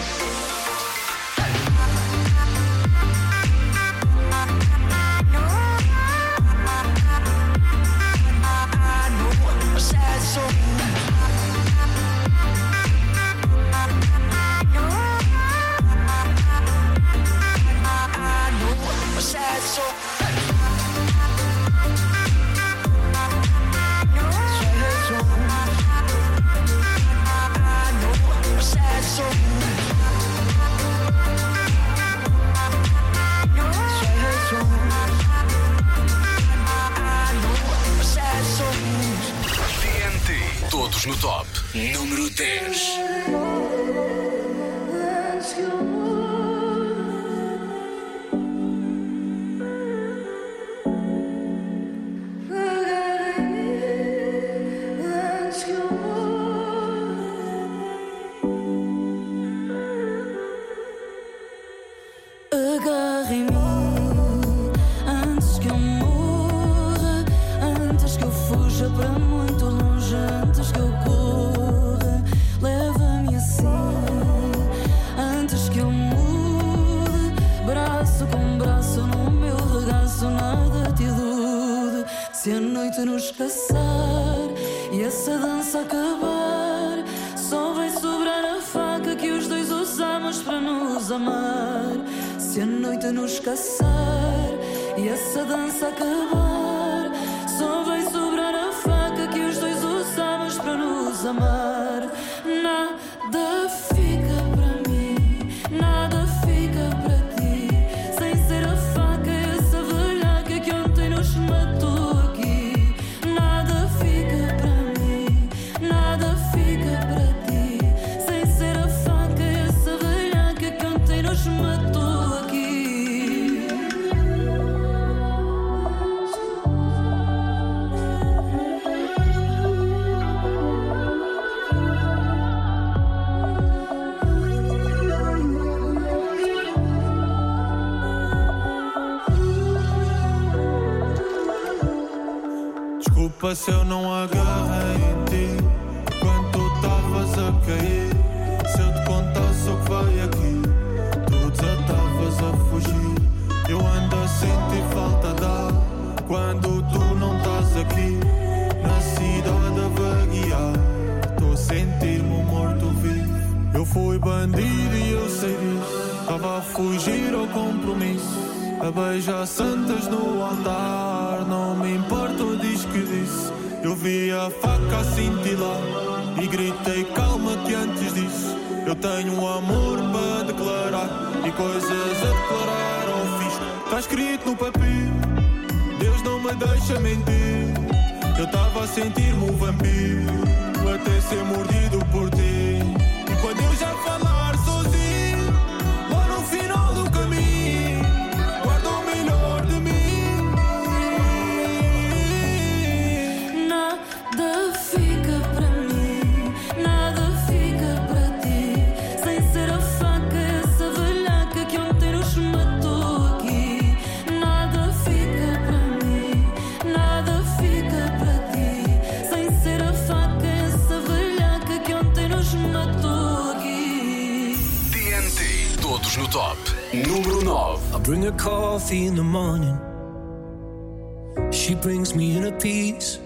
Todos no top. Número 10. Se a noite nos caçar e essa dança acabar, só vai sobrar a faca que os dois usamos para nos amar. Se a noite nos caçar e essa dança acabar, só vai sobrar a faca que os dois usamos para nos amar. Nada fica para mim, nada fica para ti, sem ser a faca e essa velhaca que ontem nos matou aqui. Nada fica para mim, nada fica para ti, sem ser a faca e essa velhaca que ontem nos matou aqui. Desculpa se eu não agarrei em ti quando tu estavas a cair. Se eu te contasse o que vai aqui, tu desatavas a fugir. Eu ando a sentir falta d'ar quando tu não estás aqui. Na cidade a vaguear, estou a sentir-me um morto-vivo. Eu fui bandido e eu sei disso. Estava a fugir ao compromisso, a beijar santas no altar. Não me importa o diz que disse. Eu vi a faca a cintilar e gritei calma que antes disso eu tenho um amor para declarar e coisas a declarar ao fisco. Está escrito no papel, Deus não me deixa mentir. Eu estava a sentir-me um vampiro até ser mordido por ti. E quando eu já falar sozinho, lá no final do caminho, guarda o melhor de mim. Nada fica para mim, nada fica para ti, sem ser a faca e essa velhaca que ontem nos matou aqui. Nada fica para mim, nada fica para ti, sem ser a faca e essa velhaca que ontem nos matou aqui. TNT, todos no top. Número 9. I bring her coffee in the morning, she brings me inner peace.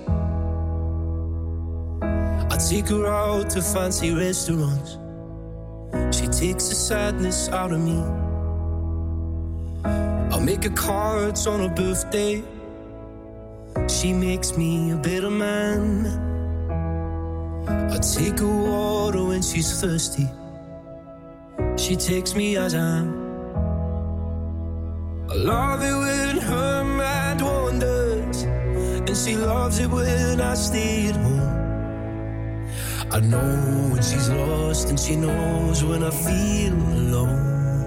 I take her out to fancy restaurants, she takes the sadness out of me. I'll make her cards on her birthday, she makes me a better man. I take her water when she's thirsty, she takes me as I am. I love it when her mind wanders, and she loves it when I stay at home. I know when she's lost, and she knows when I feel alone.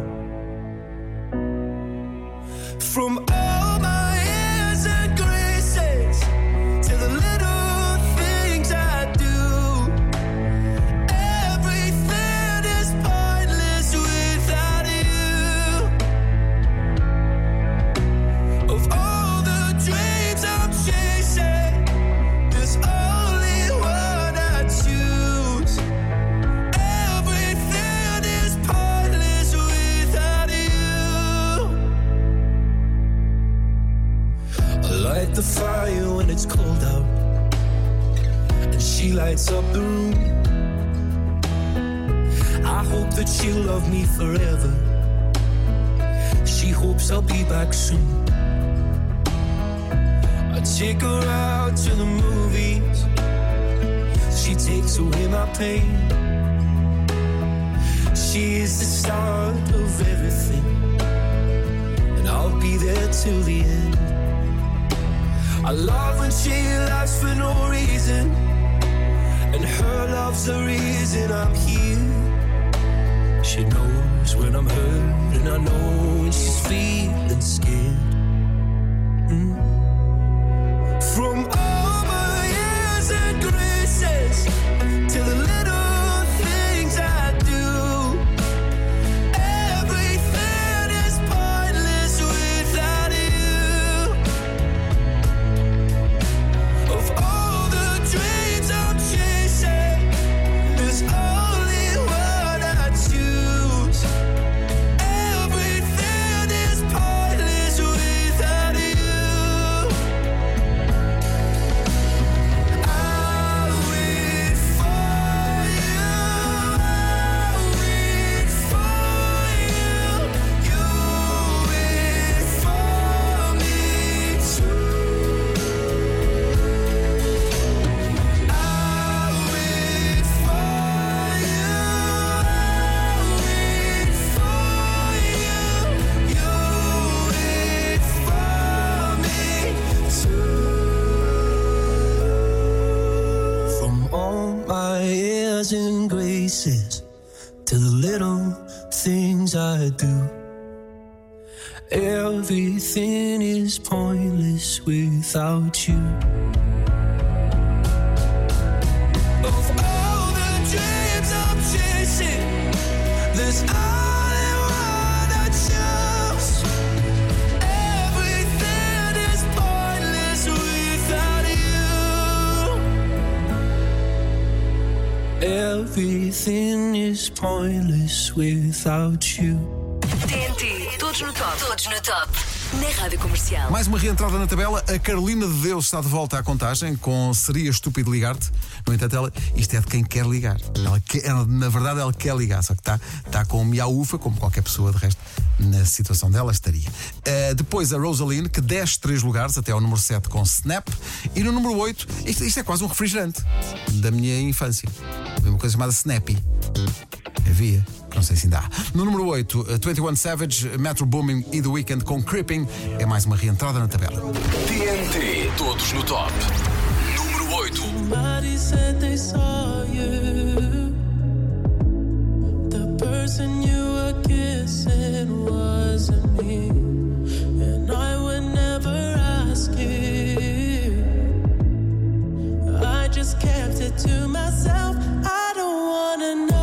From all my airs and graces to the little things I do, everything is pointless without you. Of all the dreams I'm chasing, there's only one I choose. Everything is pointless without you. I light the fire when it's cold out, and she lights up the room. I hope that she'll love me forever, she hopes I'll be back soon. I take her out to the movies, she takes away my pain. She is the start of everything, and I'll be there till the end. I love when she laughs for no reason, and her love's the reason I'm here. She knows when I'm hurt, and I know when she's feeling scared. From all my years and graces to the little things I do, everything is pointless without you. Of all the dreams I'm chasing, there's only one I choose. Everything is pointless without you. airs and graces to the little things I do. Everything is pointless without you. Of all the dreams I'm chasing, there's only one I choose. Everything is pointless without you. Everything is pointless without you. TNT, todos no top. Todos no top. Na Rádio Comercial. Mais uma reentrada na tabela. A Carolina de Deus está de volta à contagem com Seria Estúpido Ligar-te. No entanto, isto é de quem quer ligar. Na verdade, ela quer ligar, só que está com um miau-ufa, como qualquer pessoa, de resto, na situação dela estaria. Depois a Rosaline, que desce 3 lugares até ao número 7 com Snap. E no número 8, isto é quase um refrigerante da minha infância. Havia uma coisa chamada Snappy. Havia. Não sei se ainda há. No número 8, 21 Savage, Metro Boomin e The Weeknd com Creeping. É mais uma reentrada na tabela. TNT, todos no top. Número 8. Somebody said they saw you. The person you were kissing wasn't me. And I would never ask you. I just kept it to myself. I don't wanna know.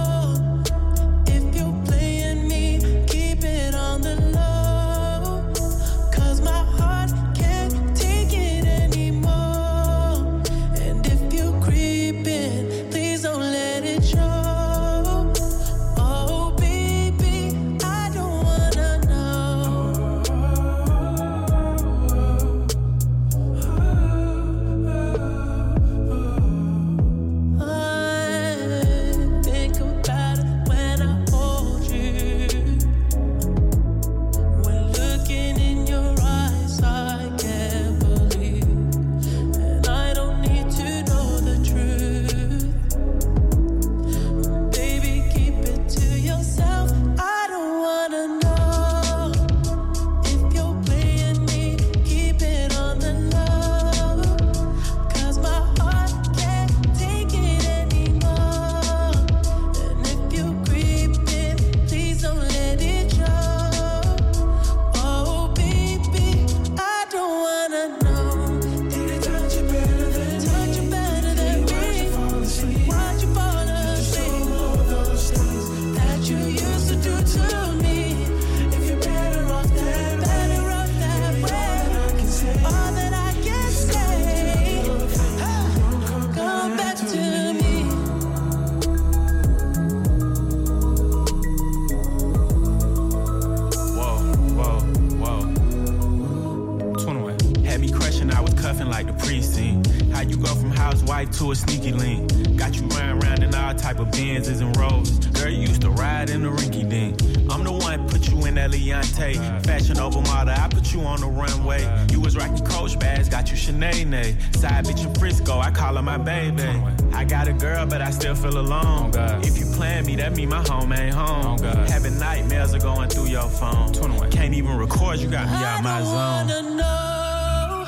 To a sneaky link. Got you round in all type of Benzes and Rolls. Girl, you used to ride in the rinky dink. I'm the one put you in that Leontay. Fashion over model, I put you on the runway. You was rocking Coach bags, got you Sinead. Side bitch in Frisco, I call her my baby. I got a girl, but I still feel alone. If you plan me, that mean my home ain't home. Having nightmares are going through your phone. Can't even record, you got me out my zone. I wanna know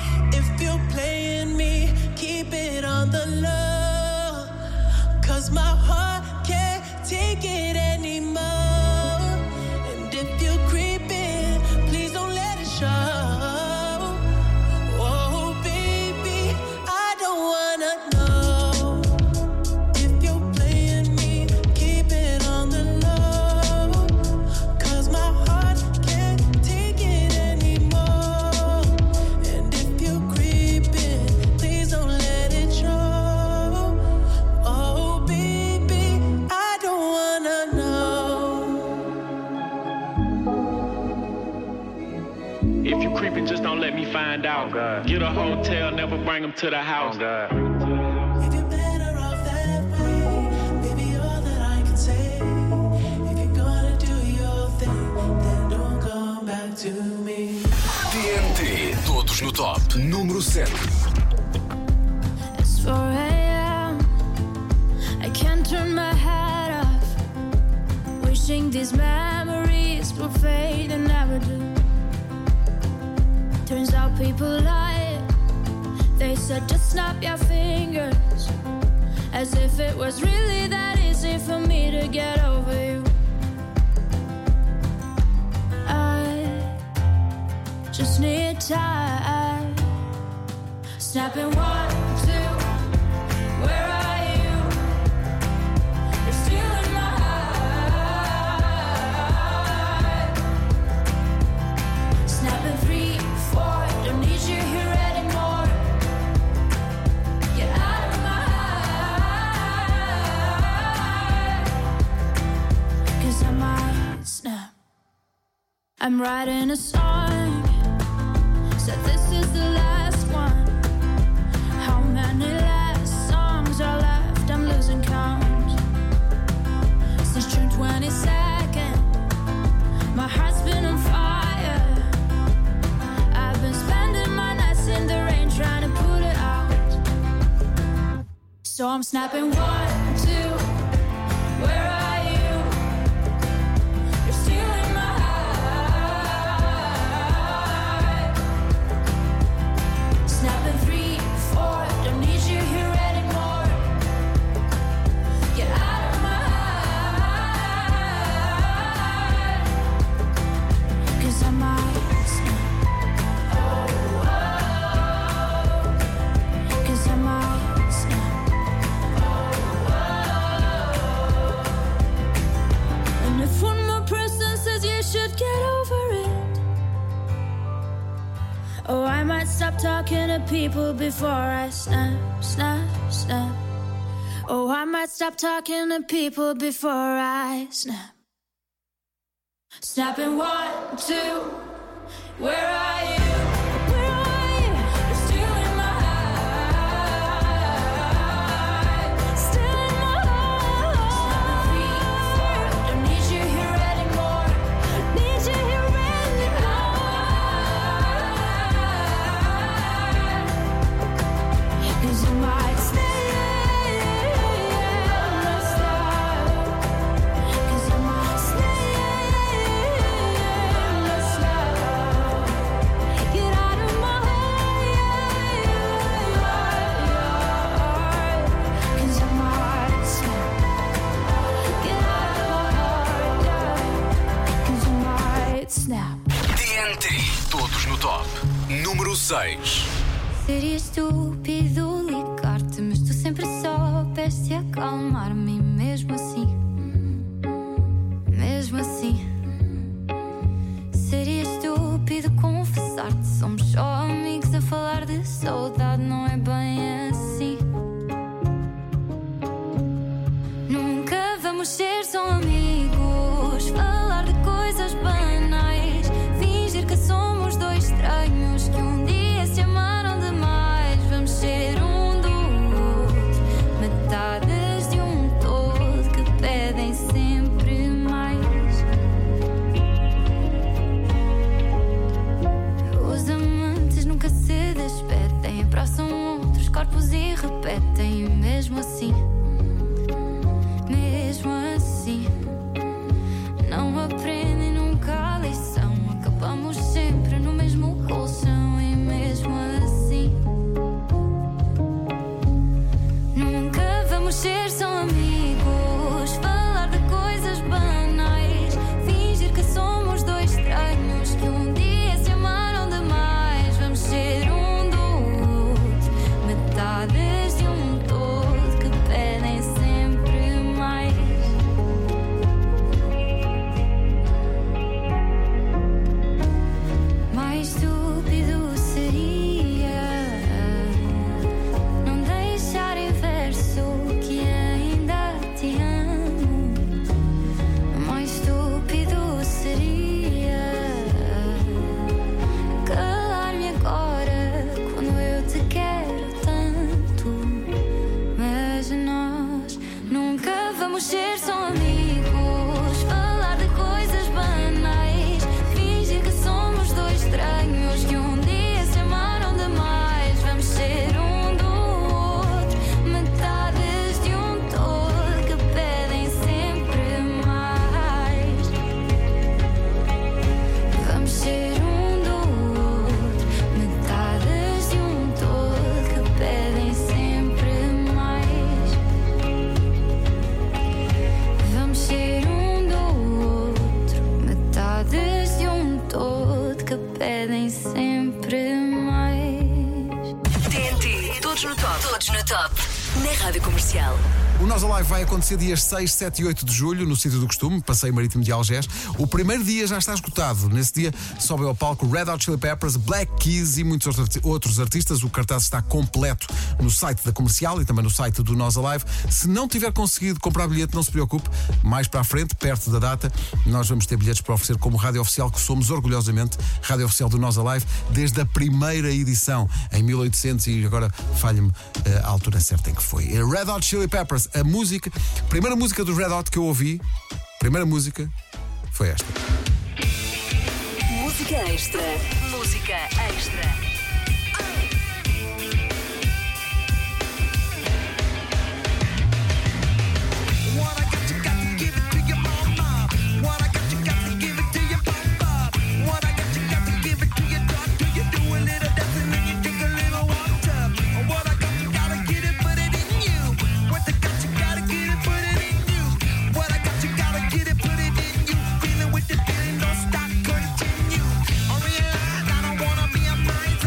if you're playing me. Keep it on the low, 'cause my heart can't take it anymore. And if you're creeping, please don't let it show. Oh baby, I don't wanna know if you're playing me. Keep it on the low, 'cause my heart can't take it anymore. And if you're creeping, please don't let it show. Oh baby, I don't wanna know. If you creeping, just don't let me find out. Get a hotel, never bring them to the house. If you're better off that way, baby, all that I can say. If you're gonna do your thing, then don't come back to me. TNT, todos no top. Número 7. It's 4 a.m. I can't turn my head off. Wishing these memories will fade and never do. Turns out people lie. They said just snap your fingers As if it was really that easy for me to get over you. I just need time. Snapping 1, 2, where are you? You're still in my heart. Snapping 3, 4, don't need you here anymore. Get out of my heart. 'Cause I might snap. I'm writing a song, said this is the last one. How many last songs are left? I'm losing count. Since June 22nd, my heart's been on fire. I've been spending my nights in the rain trying to put it out. So I'm snapping 1, 2, where are you? You're still in my heart. Snapping 3, 4, don't need you here anymore. Get out of my heart. 'Cause I might snap. Oh, oh. 'Cause I might snap. Oh, oh. And if one more person says you should get over it, oh, I might stop talking to people before I snap, snap, snap. Oh, I might stop talking to people before I snap. Snapping 1, 2, where are you? Where are you? You're still in my heart. Still in my heart. Snapping 3, 4, don't need you here anymore. Need you here anymore. 'Cause you might stay. Cause I might stay. Get out of my heart. 'Cause I might snap. Get out of my heart. 'Cause I might snap. TNT, todos no top. Número 6. Seria estúpido ligar-te, mas tu sempre só pedes-te acalmar-me. E mesmo assim, seria estúpido confessar-te. Somos só amigos a falar de saudade, não é bem assim. Nunca vamos ser só amigos, falar de coisas banais, fingir que somos dois estranhos que um dia se amaram demais. Vamos ser um do outro, metades de um todo que pedem sempre mais. Os amantes nunca se despedem, abraçam outros corpos e repetem. E mesmo assim, não aprendem nunca a lição. Acabamos sempre no mesmo colchão. E mesmo assim, nunca vamos ser só amigos, falar de coisas banais, fingir que somos dois estranhos que um dia se amaram demais. Vamos ser um do outro, metades de um todo que pedem tem sempre mais. TNT, todos no top. Todos no top. Na Rádio Comercial. O Nós Alive vai acontecer dias 6, 7 e 8 de julho, no sítio do costume, Passeio Marítimo de Algés. O primeiro dia já está esgotado. Nesse dia sobem ao palco Red Hot Chili Peppers, Black Keys e muitos outros artistas. O cartaz está completo no site da Comercial e também no site do Nós Alive. Se não tiver conseguido comprar bilhete, não se preocupe. Mais para a frente, perto da data, nós vamos ter bilhetes para oferecer como rádio oficial, que somos orgulhosamente rádio oficial do Nós Alive, desde a primeira edição, em 1800, e agora falha-me a altura certa em que foi. Red Hot Chili Peppers, a música, primeira música dos Red Hot que eu ouvi, primeira música foi esta. Música extra. Música extra. I realize I don't wanna be a mindset.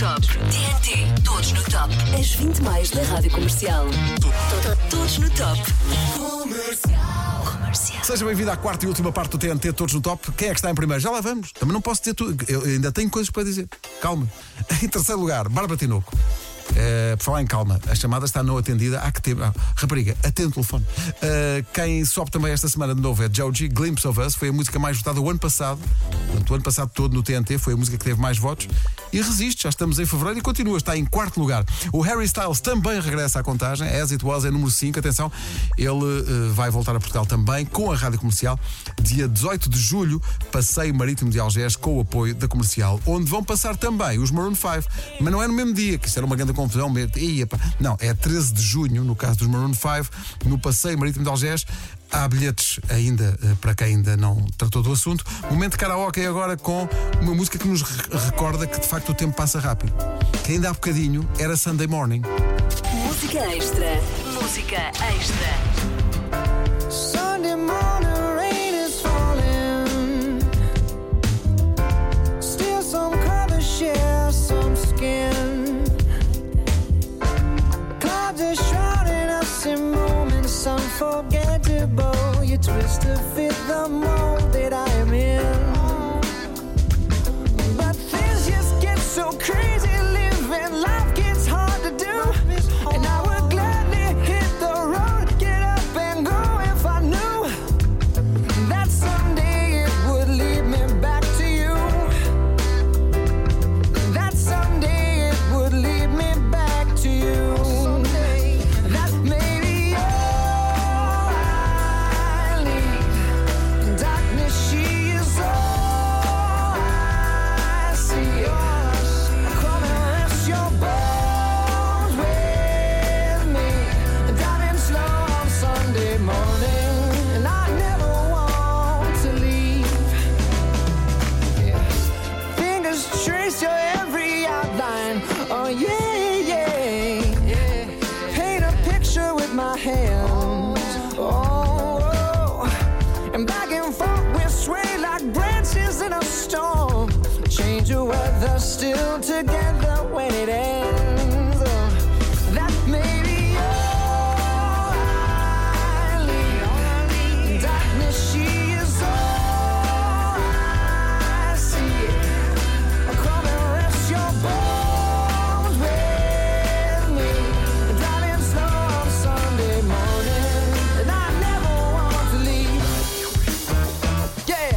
top. TNT, todos no top. As 20 mais da Rádio Comercial. Todos no top. Comercial. Seja bem-vindo à quarta e última parte do TNT, todos no top. Quem é que está em primeiro? Já lá vamos. Também não posso dizer tudo. Eu ainda tenho coisas para dizer. Calma. Em terceiro lugar, Bárbara Tinoco. Por falar em calma, a chamada está não atendida. Há que ter. Rapariga, atende o telefone. Quem sobe também esta semana de novo é Joji. Glimpse of Us foi a música mais votada o ano passado. Portanto, o ano passado todo no TNT foi a música que teve mais votos. E resiste, já estamos em fevereiro e continua, está em quarto lugar. O Harry Styles também regressa à contagem. As It Was é número 5. Atenção, ele vai voltar a Portugal também com a Rádio Comercial. Dia 18 de julho, passeio marítimo de Algés com o apoio da Comercial, onde vão passar também os Maroon 5. Mas não é no mesmo dia, que isso era uma grande confusão. Não, é 13 de junho, no caso dos Maroon 5, no passeio marítimo de Algés. Há bilhetes ainda para quem ainda não tratou do assunto. Momento de karaoke agora com uma música que nos recorda que de facto o tempo passa rápido. Que ainda há bocadinho era Sunday Morning. Música extra. Música extra. Sunday morning rain is falling. Still some colors share some skin. Clouds are shrouding us in moments unforgettable. You twist to fit the mold that I am in. But things just get so crazy. Living life gets hard to do. And I would gladly hit the road, get up and go if I knew that someday it would lead me back to you. That someday it would lead me back to you. That maybe all I need. Darkness, she is all I see. Come and rest your bones with me. Driving slow on Sunday morning, and I never want to leave. Fingers trace your every outline. Oh yeah. Paint a picture with my hands. Oh. And back and forth we sway like branches in a storm. Change the weather, still together when it ends. That may be all I need. Darkness, she is all I see. Come and rest your bones with me. Driving slow on Sunday morning, and I never want to leave. Yeah.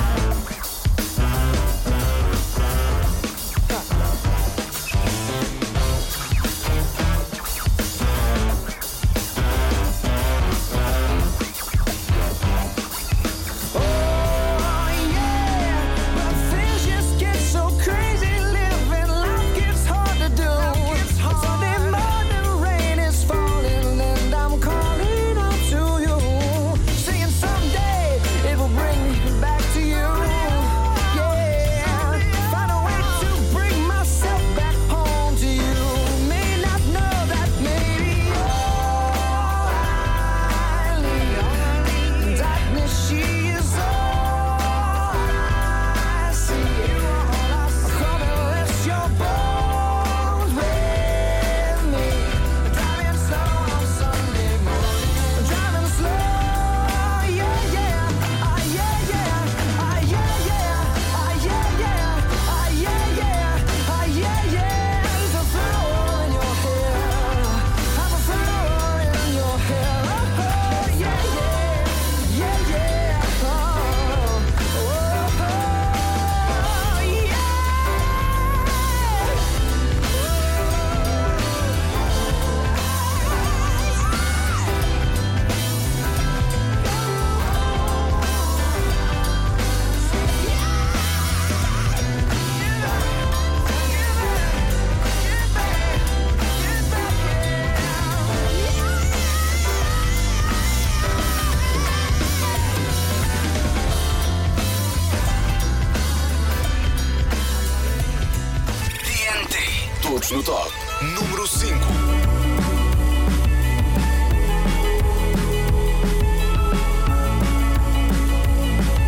Todos no top. Número 5.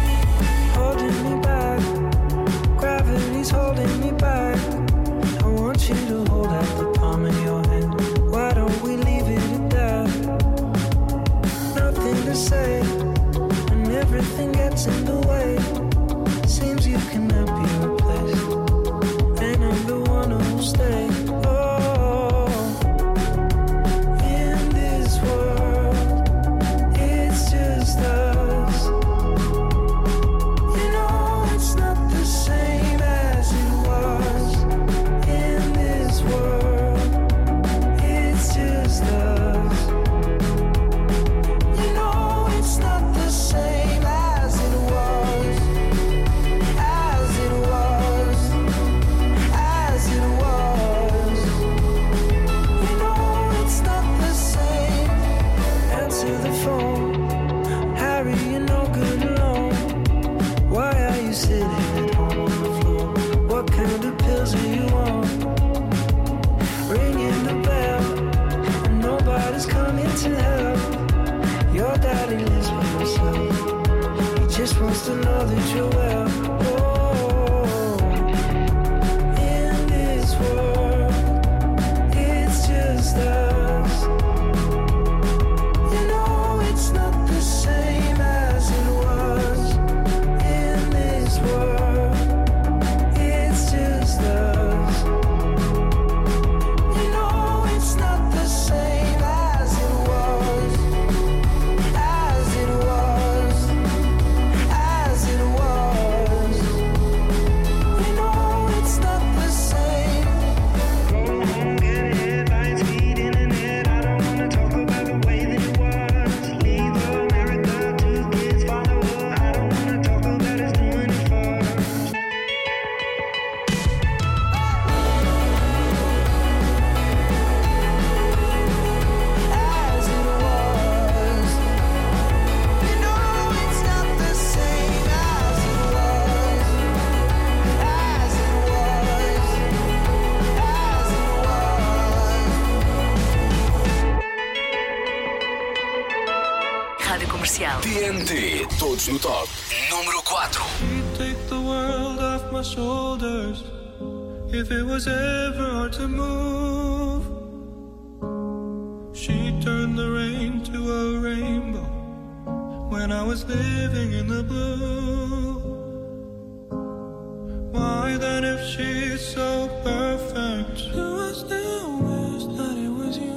Holding me back, gravity's holding me back. I want say when everything gets in the way? Seems you cannot be replaced, and I'm the one who'll stay. Oh, in this world, it's just us. You know it's not the same as it was. In this world, it's just us. You know it's not the same as it was. As it was. As it was. You know it's not the same. Answer the phone. Harry, you're no good alone. Why are you sitting at home on the floor? What kind of pills are you on? Ringing the bell, and nobody's coming to help. Your daddy lives by himself. He just wants to know that you're well. Oh, in this world, it's just us. You know it's not the same as it was. In this world, it's just us. You know it's not the same as it was. As it was. As it was. You know it's not the same. Go home, get headlines, feed internet. I don't wanna talk about the way that it was. Leave America, 2 kids follow her. I don't wanna talk about us doing it first. As it was. You know it's not the same as it was. As it was. As it was. Rádio Comercial. TNT, todos no top. Número 4. She'd take the world off my shoulders if it was ever hard to move. She'd turn the rain to a rainbow when I was living in the blue. Why then, if she's so perfect, do I still wish that it was you?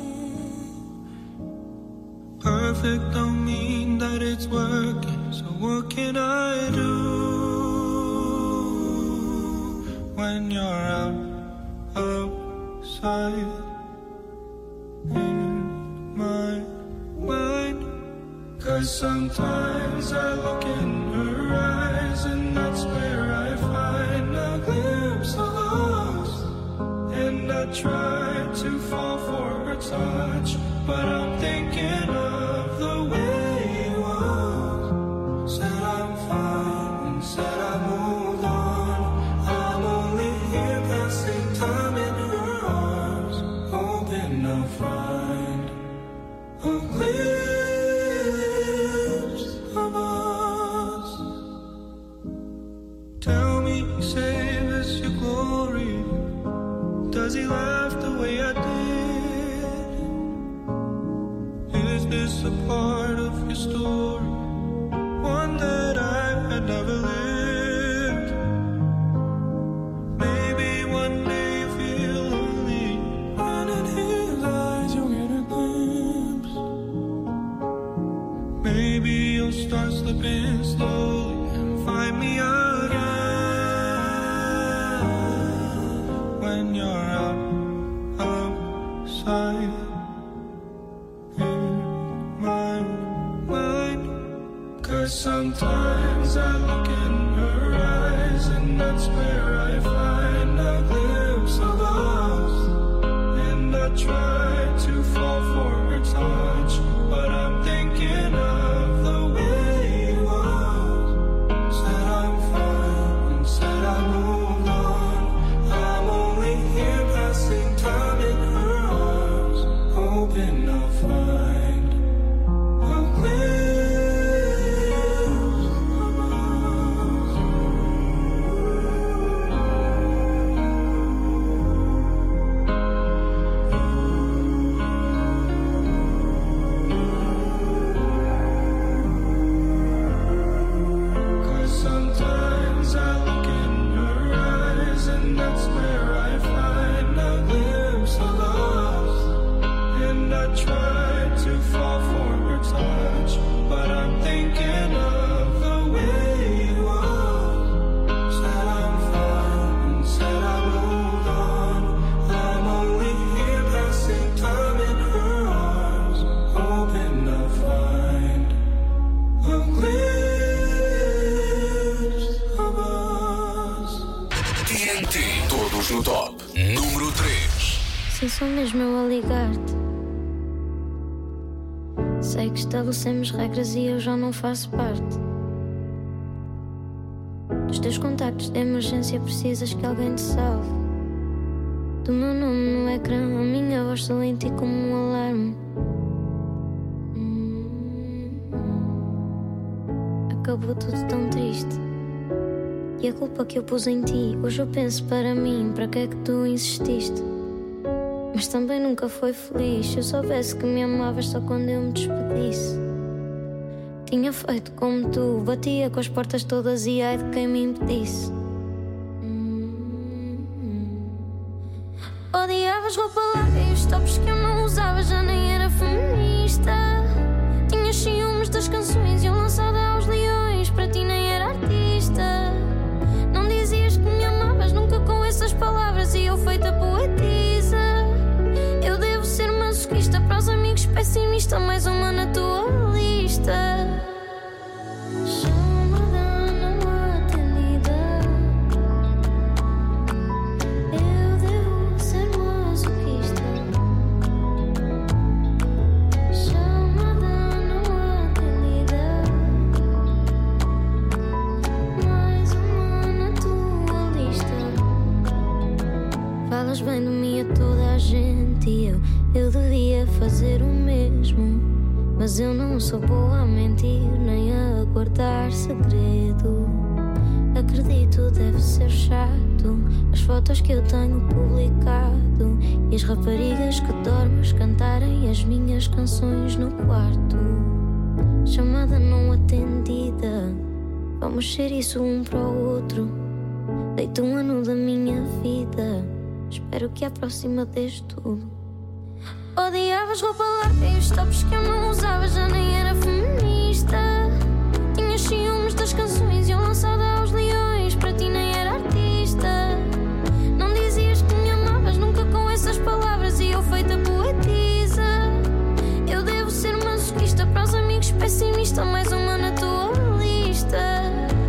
Perfect don't mean that it's working, so what can I do when you're outside in my mind? 'Cause sometimes I look in her eyes, and that's where I find a glimpse of us. And I try to fall for her touch, but I'm thinking of the way it was. Said I'm fine and said I moved on. I'm only here passing time in her arms, hoping I'll find a glimpse of us. Tell me, save us your glory. Does he laugh the way I did? Is this a part of your story? One that I had never lived. Maybe one day you feel lonely, and in his eyes you'll get a glimpse. Maybe you'll start slipping slowly and find me again when you're outside in my mind. 'Cause sometimes I look in her eyes, and that's where I find a glimpse of us. And I try to fall for her touch, but I'm thinking of the way it was. Said I'm fine and said I moved on. I'm only here passing time in her arms, hoping I'll find a glimpse of us. assim sou mesmo eu a ligar-te. Sei que estabelecemos regras e eu já não faço parte dos teus contactos de emergência. Precisas que alguém te salve. Do meu nome no ecrã, a minha voz soa em ti como um alarme. Acabou tudo tão triste. E a culpa que eu pus em ti, hoje eu penso para mim, para que é que tu insististe? Mas também nunca foi feliz. Se eu soubesse que me amavas só quando eu me despedisse, tinha feito como tu, batia com as portas todas e ai de quem me impedisse. Odiavas roupa larga e os tops que eu não usava, já nem era feminista. Tinhas ciúmes das canções e eu lançada aos leões, para ti nem era artista. Não dizias que me amavas nunca com essas palavras e eu feita poetisa. Eu devo ser masoquista, para os amigos pessimista, mais uma na tua lista. Chamada não atendida, eu devo ser masoquista. Chamada não atendida, mais uma na tua lista. Falas bem de mim a toda a gente e eu devia fazer o mesmo. Mas eu não sou boa a mentir nem a guardar segredo. Acredito, deve ser chato as fotos que eu tenho publicado e as raparigas que dormes cantarem as minhas canções no quarto. Chamada não atendida, vamos ser isso um para o outro. Deito um ano da minha vida, espero que à próxima dês tudo. Odiavas roupa larga e os tops que eu não usava, já nem era feminista. Tinhas ciúmes das canções e eu lançada aos leões, para ti nem era artista. Não dizias que me amavas nunca com essas palavras e eu feita poetisa. Eu devo ser masoquista, para os amigos pessimista, mais uma na tua lista.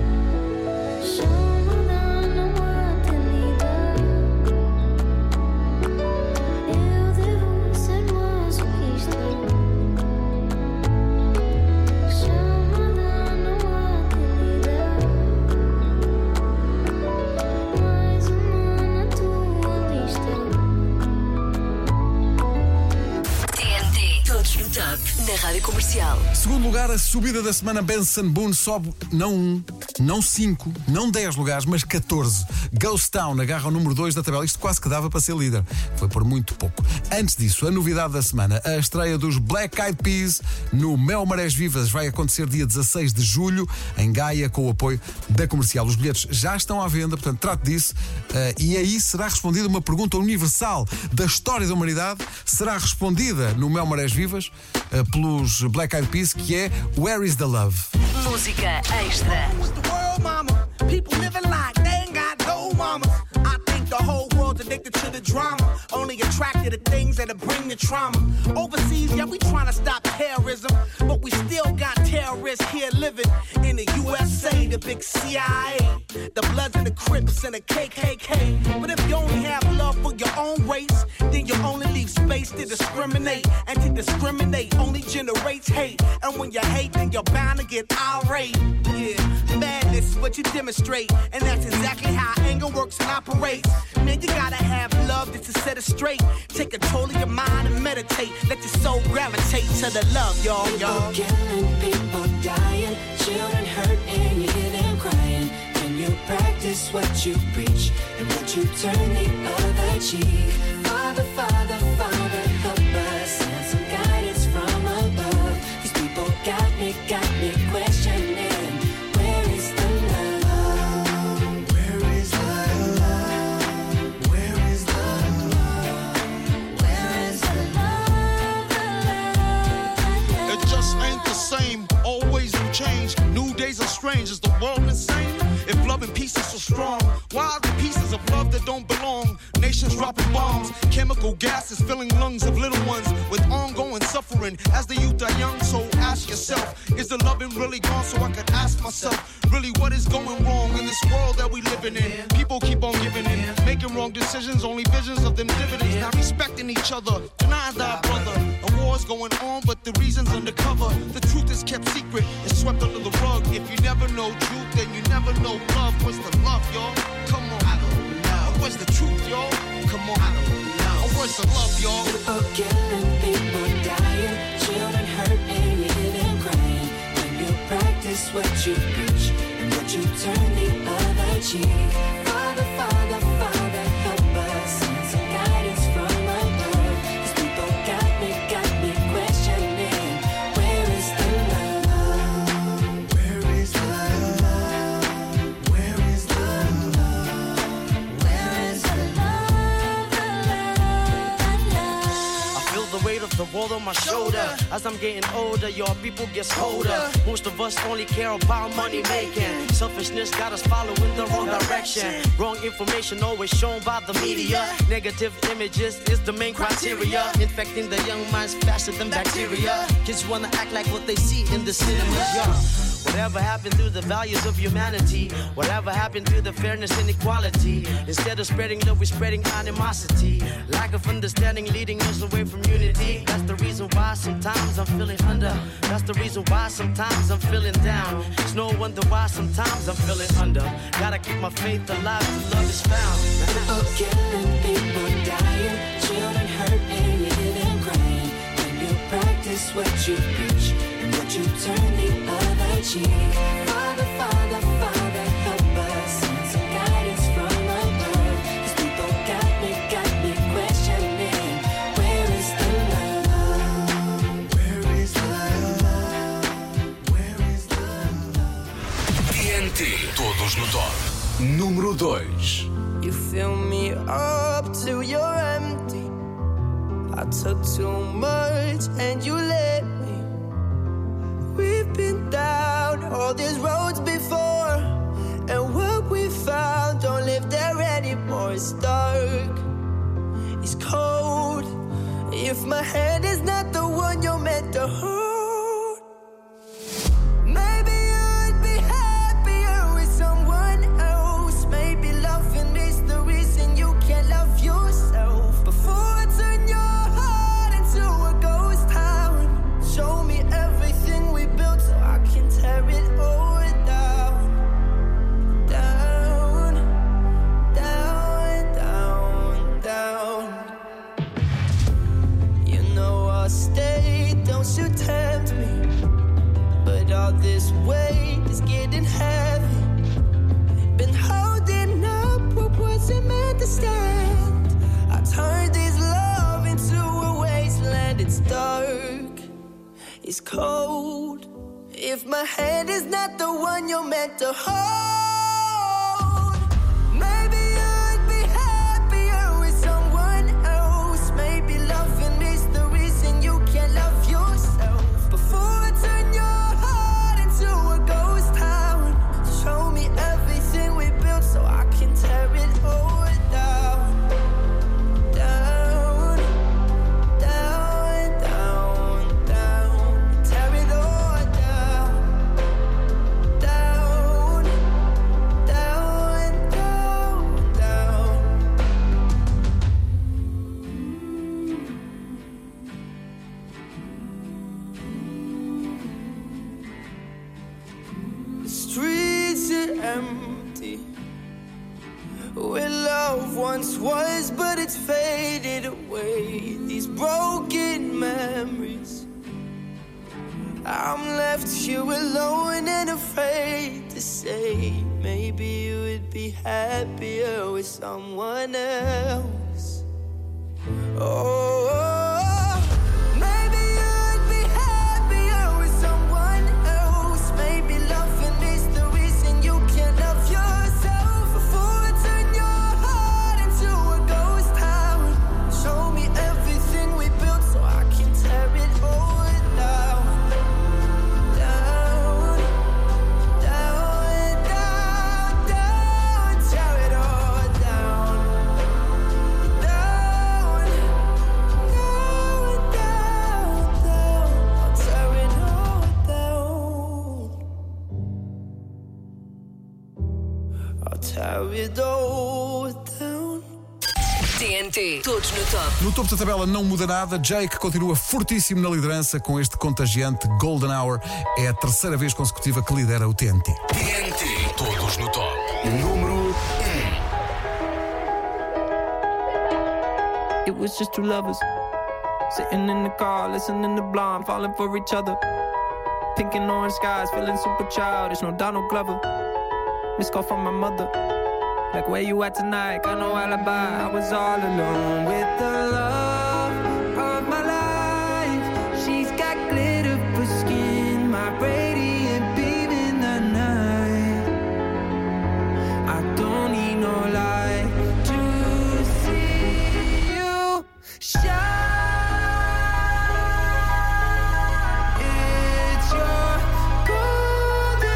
Na Rádio Comercial. Segundo lugar, a subida da semana, Benson Boone sobe não 1, não 5, não 10 lugares, mas 14. Ghost Town agarra o número 2 da tabela. Isto quase que dava para ser líder. Foi por muito pouco. Antes disso, a novidade da semana, a estreia dos Black Eyed Peas no Mel Marés Vivas vai acontecer dia 16 de julho, em Gaia, com o apoio da Comercial. Os bilhetes já estão à venda, portanto, trate disso. E aí será respondida uma pergunta universal da história da humanidade. Será respondida no Mel Marés Vivas pelos Black Eyed Peas, que é Where is the Love? Música extra. People living like they ain't got no mama. I think the whole world's addicted to the drama, only attracted to things that'll bring the trauma. Overseas, yeah, we trying to stop terrorism, but we still got terrorists here living in the USA, the big CIA, the Bloods and the Crips and the KKK. But if you only have love for your own race, then you only leave space to discriminate, and to discriminate only generates hate. And when you hate, then you're bound to get irate. Yeah, madness is what you demonstrate, and that's exactly how anger works and operates. Man, you gotta have love just to set it straight. Take control of your mind and meditate. Let your soul gravitate to the love, y'all. People killing, people dying, children hurt and you hear them crying. Can you practice what you preach and would you turn the other cheek? Father, Father, Father, help us, send some guidance from above. These people got me questioning. Change. New days are strange. Is the world insane? If love and peace is so strong, why are the pieces of love that don't belong? Nations dropping bombs, chemical gases filling lungs of little ones with ongoing suffering. suffering. As the youth are young, so ask yourself, is the loving really gone? So I could ask myself, really what is going wrong in this world that we living in? People keep on giving in, making wrong decisions, only visions of them dividends, not respecting each other, denying thy brother. A war's going on, but the reason's undercover. The truth is kept secret, it's swept under the rug. If you never know truth, then you never know love. What's the love, y'all? Come on, I don't know. What's the truth, y'all? Come on, I don't know. What's the love, y'all? People killing, people dying, children hurt and you hear them crying. When you practice what you preach and what you turn the other cheek. Father, Father, Father, help us. Send some guidance from above. These people got me questioning. Where is the love? Where is the love? Where is the love? Where is the love? I feel the weight of the world on my shoulder. As I'm getting older, your people get colder. Most of us only care about money making. Selfishness got us following the wrong direction. Wrong information always shown by the media. Negative images is the main criteria. Infecting the young minds faster than bacteria. Kids wanna act like what they see in the cinema. Yeah. Whatever happened to the values of humanity? Whatever happened to the fairness and equality? Instead of spreading love, we're spreading animosity. Lack of understanding leading us away from unity. That's the reason why sometimes I'm feeling under. That's the reason why sometimes I'm feeling down. It's no wonder why sometimes I'm feeling under. Gotta keep my faith alive till love is found. People killing, people dying, children hurt and you hear them crying. When you practice what you preach and what you turn the other cheek. Father, Father, Father, help us. Send some guidance from above. These people got me questioning. Where is the love? Where is the love? Where is the love? TNT, todos no top. Número 2. You fill me up till you're empty. I took too much and you let me. We've been down all these roads before, and what we found don't live there anymore. It's dark, it's cold. If my hand is not the one you're meant to hold, maybe you'd be happier with someone else. Maybe loving is the reason you can't love yourself. Before I turn your heart into a ghost town, show me everything we built so I can tear it all down. Down, down, down, down. You know I'll stay, don't you tempt me. But all this weight is getting heavy. Been holding up what wasn't meant to stand. I turned this love into a wasteland. It's dark, it's cold. If my hand is not the one you're meant to hold, maybe you'd be happier with someone else. Maybe loving is the reason you can't love yourself. Before I turn your heart into a ghost town, show me everything we built so I can tear it all down. Down, down, down, down. Tear it all down. Down, down, down, down. The streets are empty, where love once was, but it's faded away. These broken memories, I'm left here alone and afraid to say. Maybe you would be happier with someone else. Oh, maybe you'd be happier with someone else. Maybe loving is the reason you can't love yourself. Before I turn your heart into a ghost town, show me everything we built so I can tear it all down. Down, down, down, down. Tear it all down. Down, down, I'll tear it all down. TNT, todos no top. No topo da tabela não muda nada. Jake continua fortíssimo na liderança com este contagiante Golden Hour. É a terceira vez consecutiva que lidera o TNT. TNT, todos no top. Número 1. It was just two lovers sitting in the car, listening to Blonde, falling for each other. Pink and orange skies, feeling super childish. No Donald Glover. Missed call from my mother. Like, where you at tonight? Got no alibi. I was all alone with the love of my life. She's got glitter for skin, my radiant beam in the night. I don't need no light to see you shine. It's your golden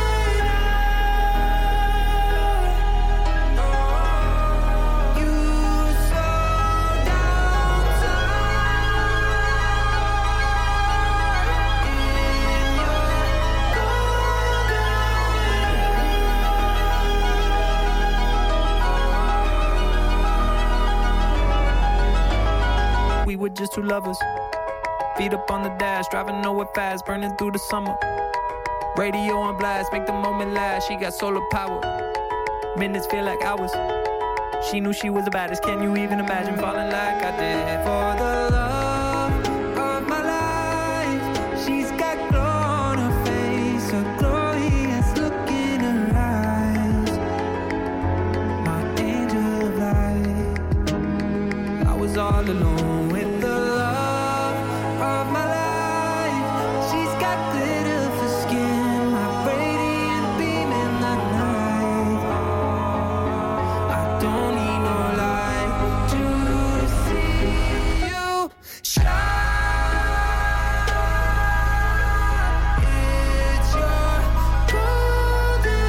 we were just two lovers. Feet up on the dash, driving nowhere fast, burning through the summer. Radio on blast, make the moment last. She got solar power. Minutes feel like hours. She knew she was the baddest. Can you even imagine falling like I did? For the love of my life, she's got glow on her face, a glorious look in her eyes. My angel of light. I was all alone with the love of my life. She's got glitter for skin, my radiant beam in the night. I don't need no light to see you shine. It's your golden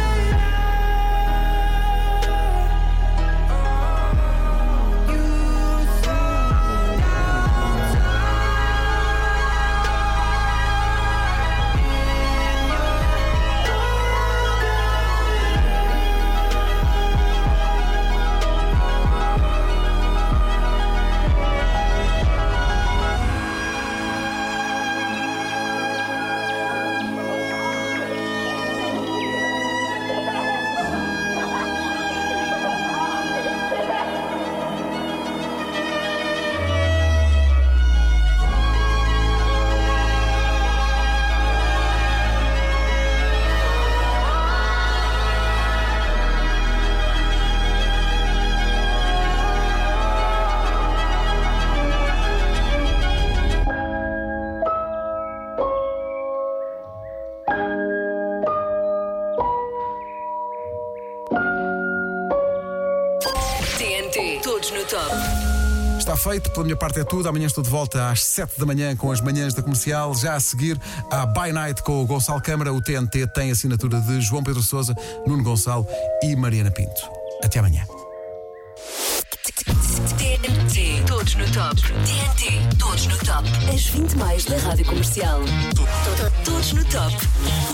TNT, todos no top. Está feito, pela minha parte é tudo. Amanhã estou de volta às 7 da manhã com as manhãs da Comercial. Já a seguir, a By Night com o Gonçalo Câmara. O TNT tem assinatura de João Pedro Sousa, Nuno Gonçalo e Mariana Pinto. Até amanhã. TNT, todos no top. TNT, todos no top. As 20 mais da Rádio Comercial. Todos no top.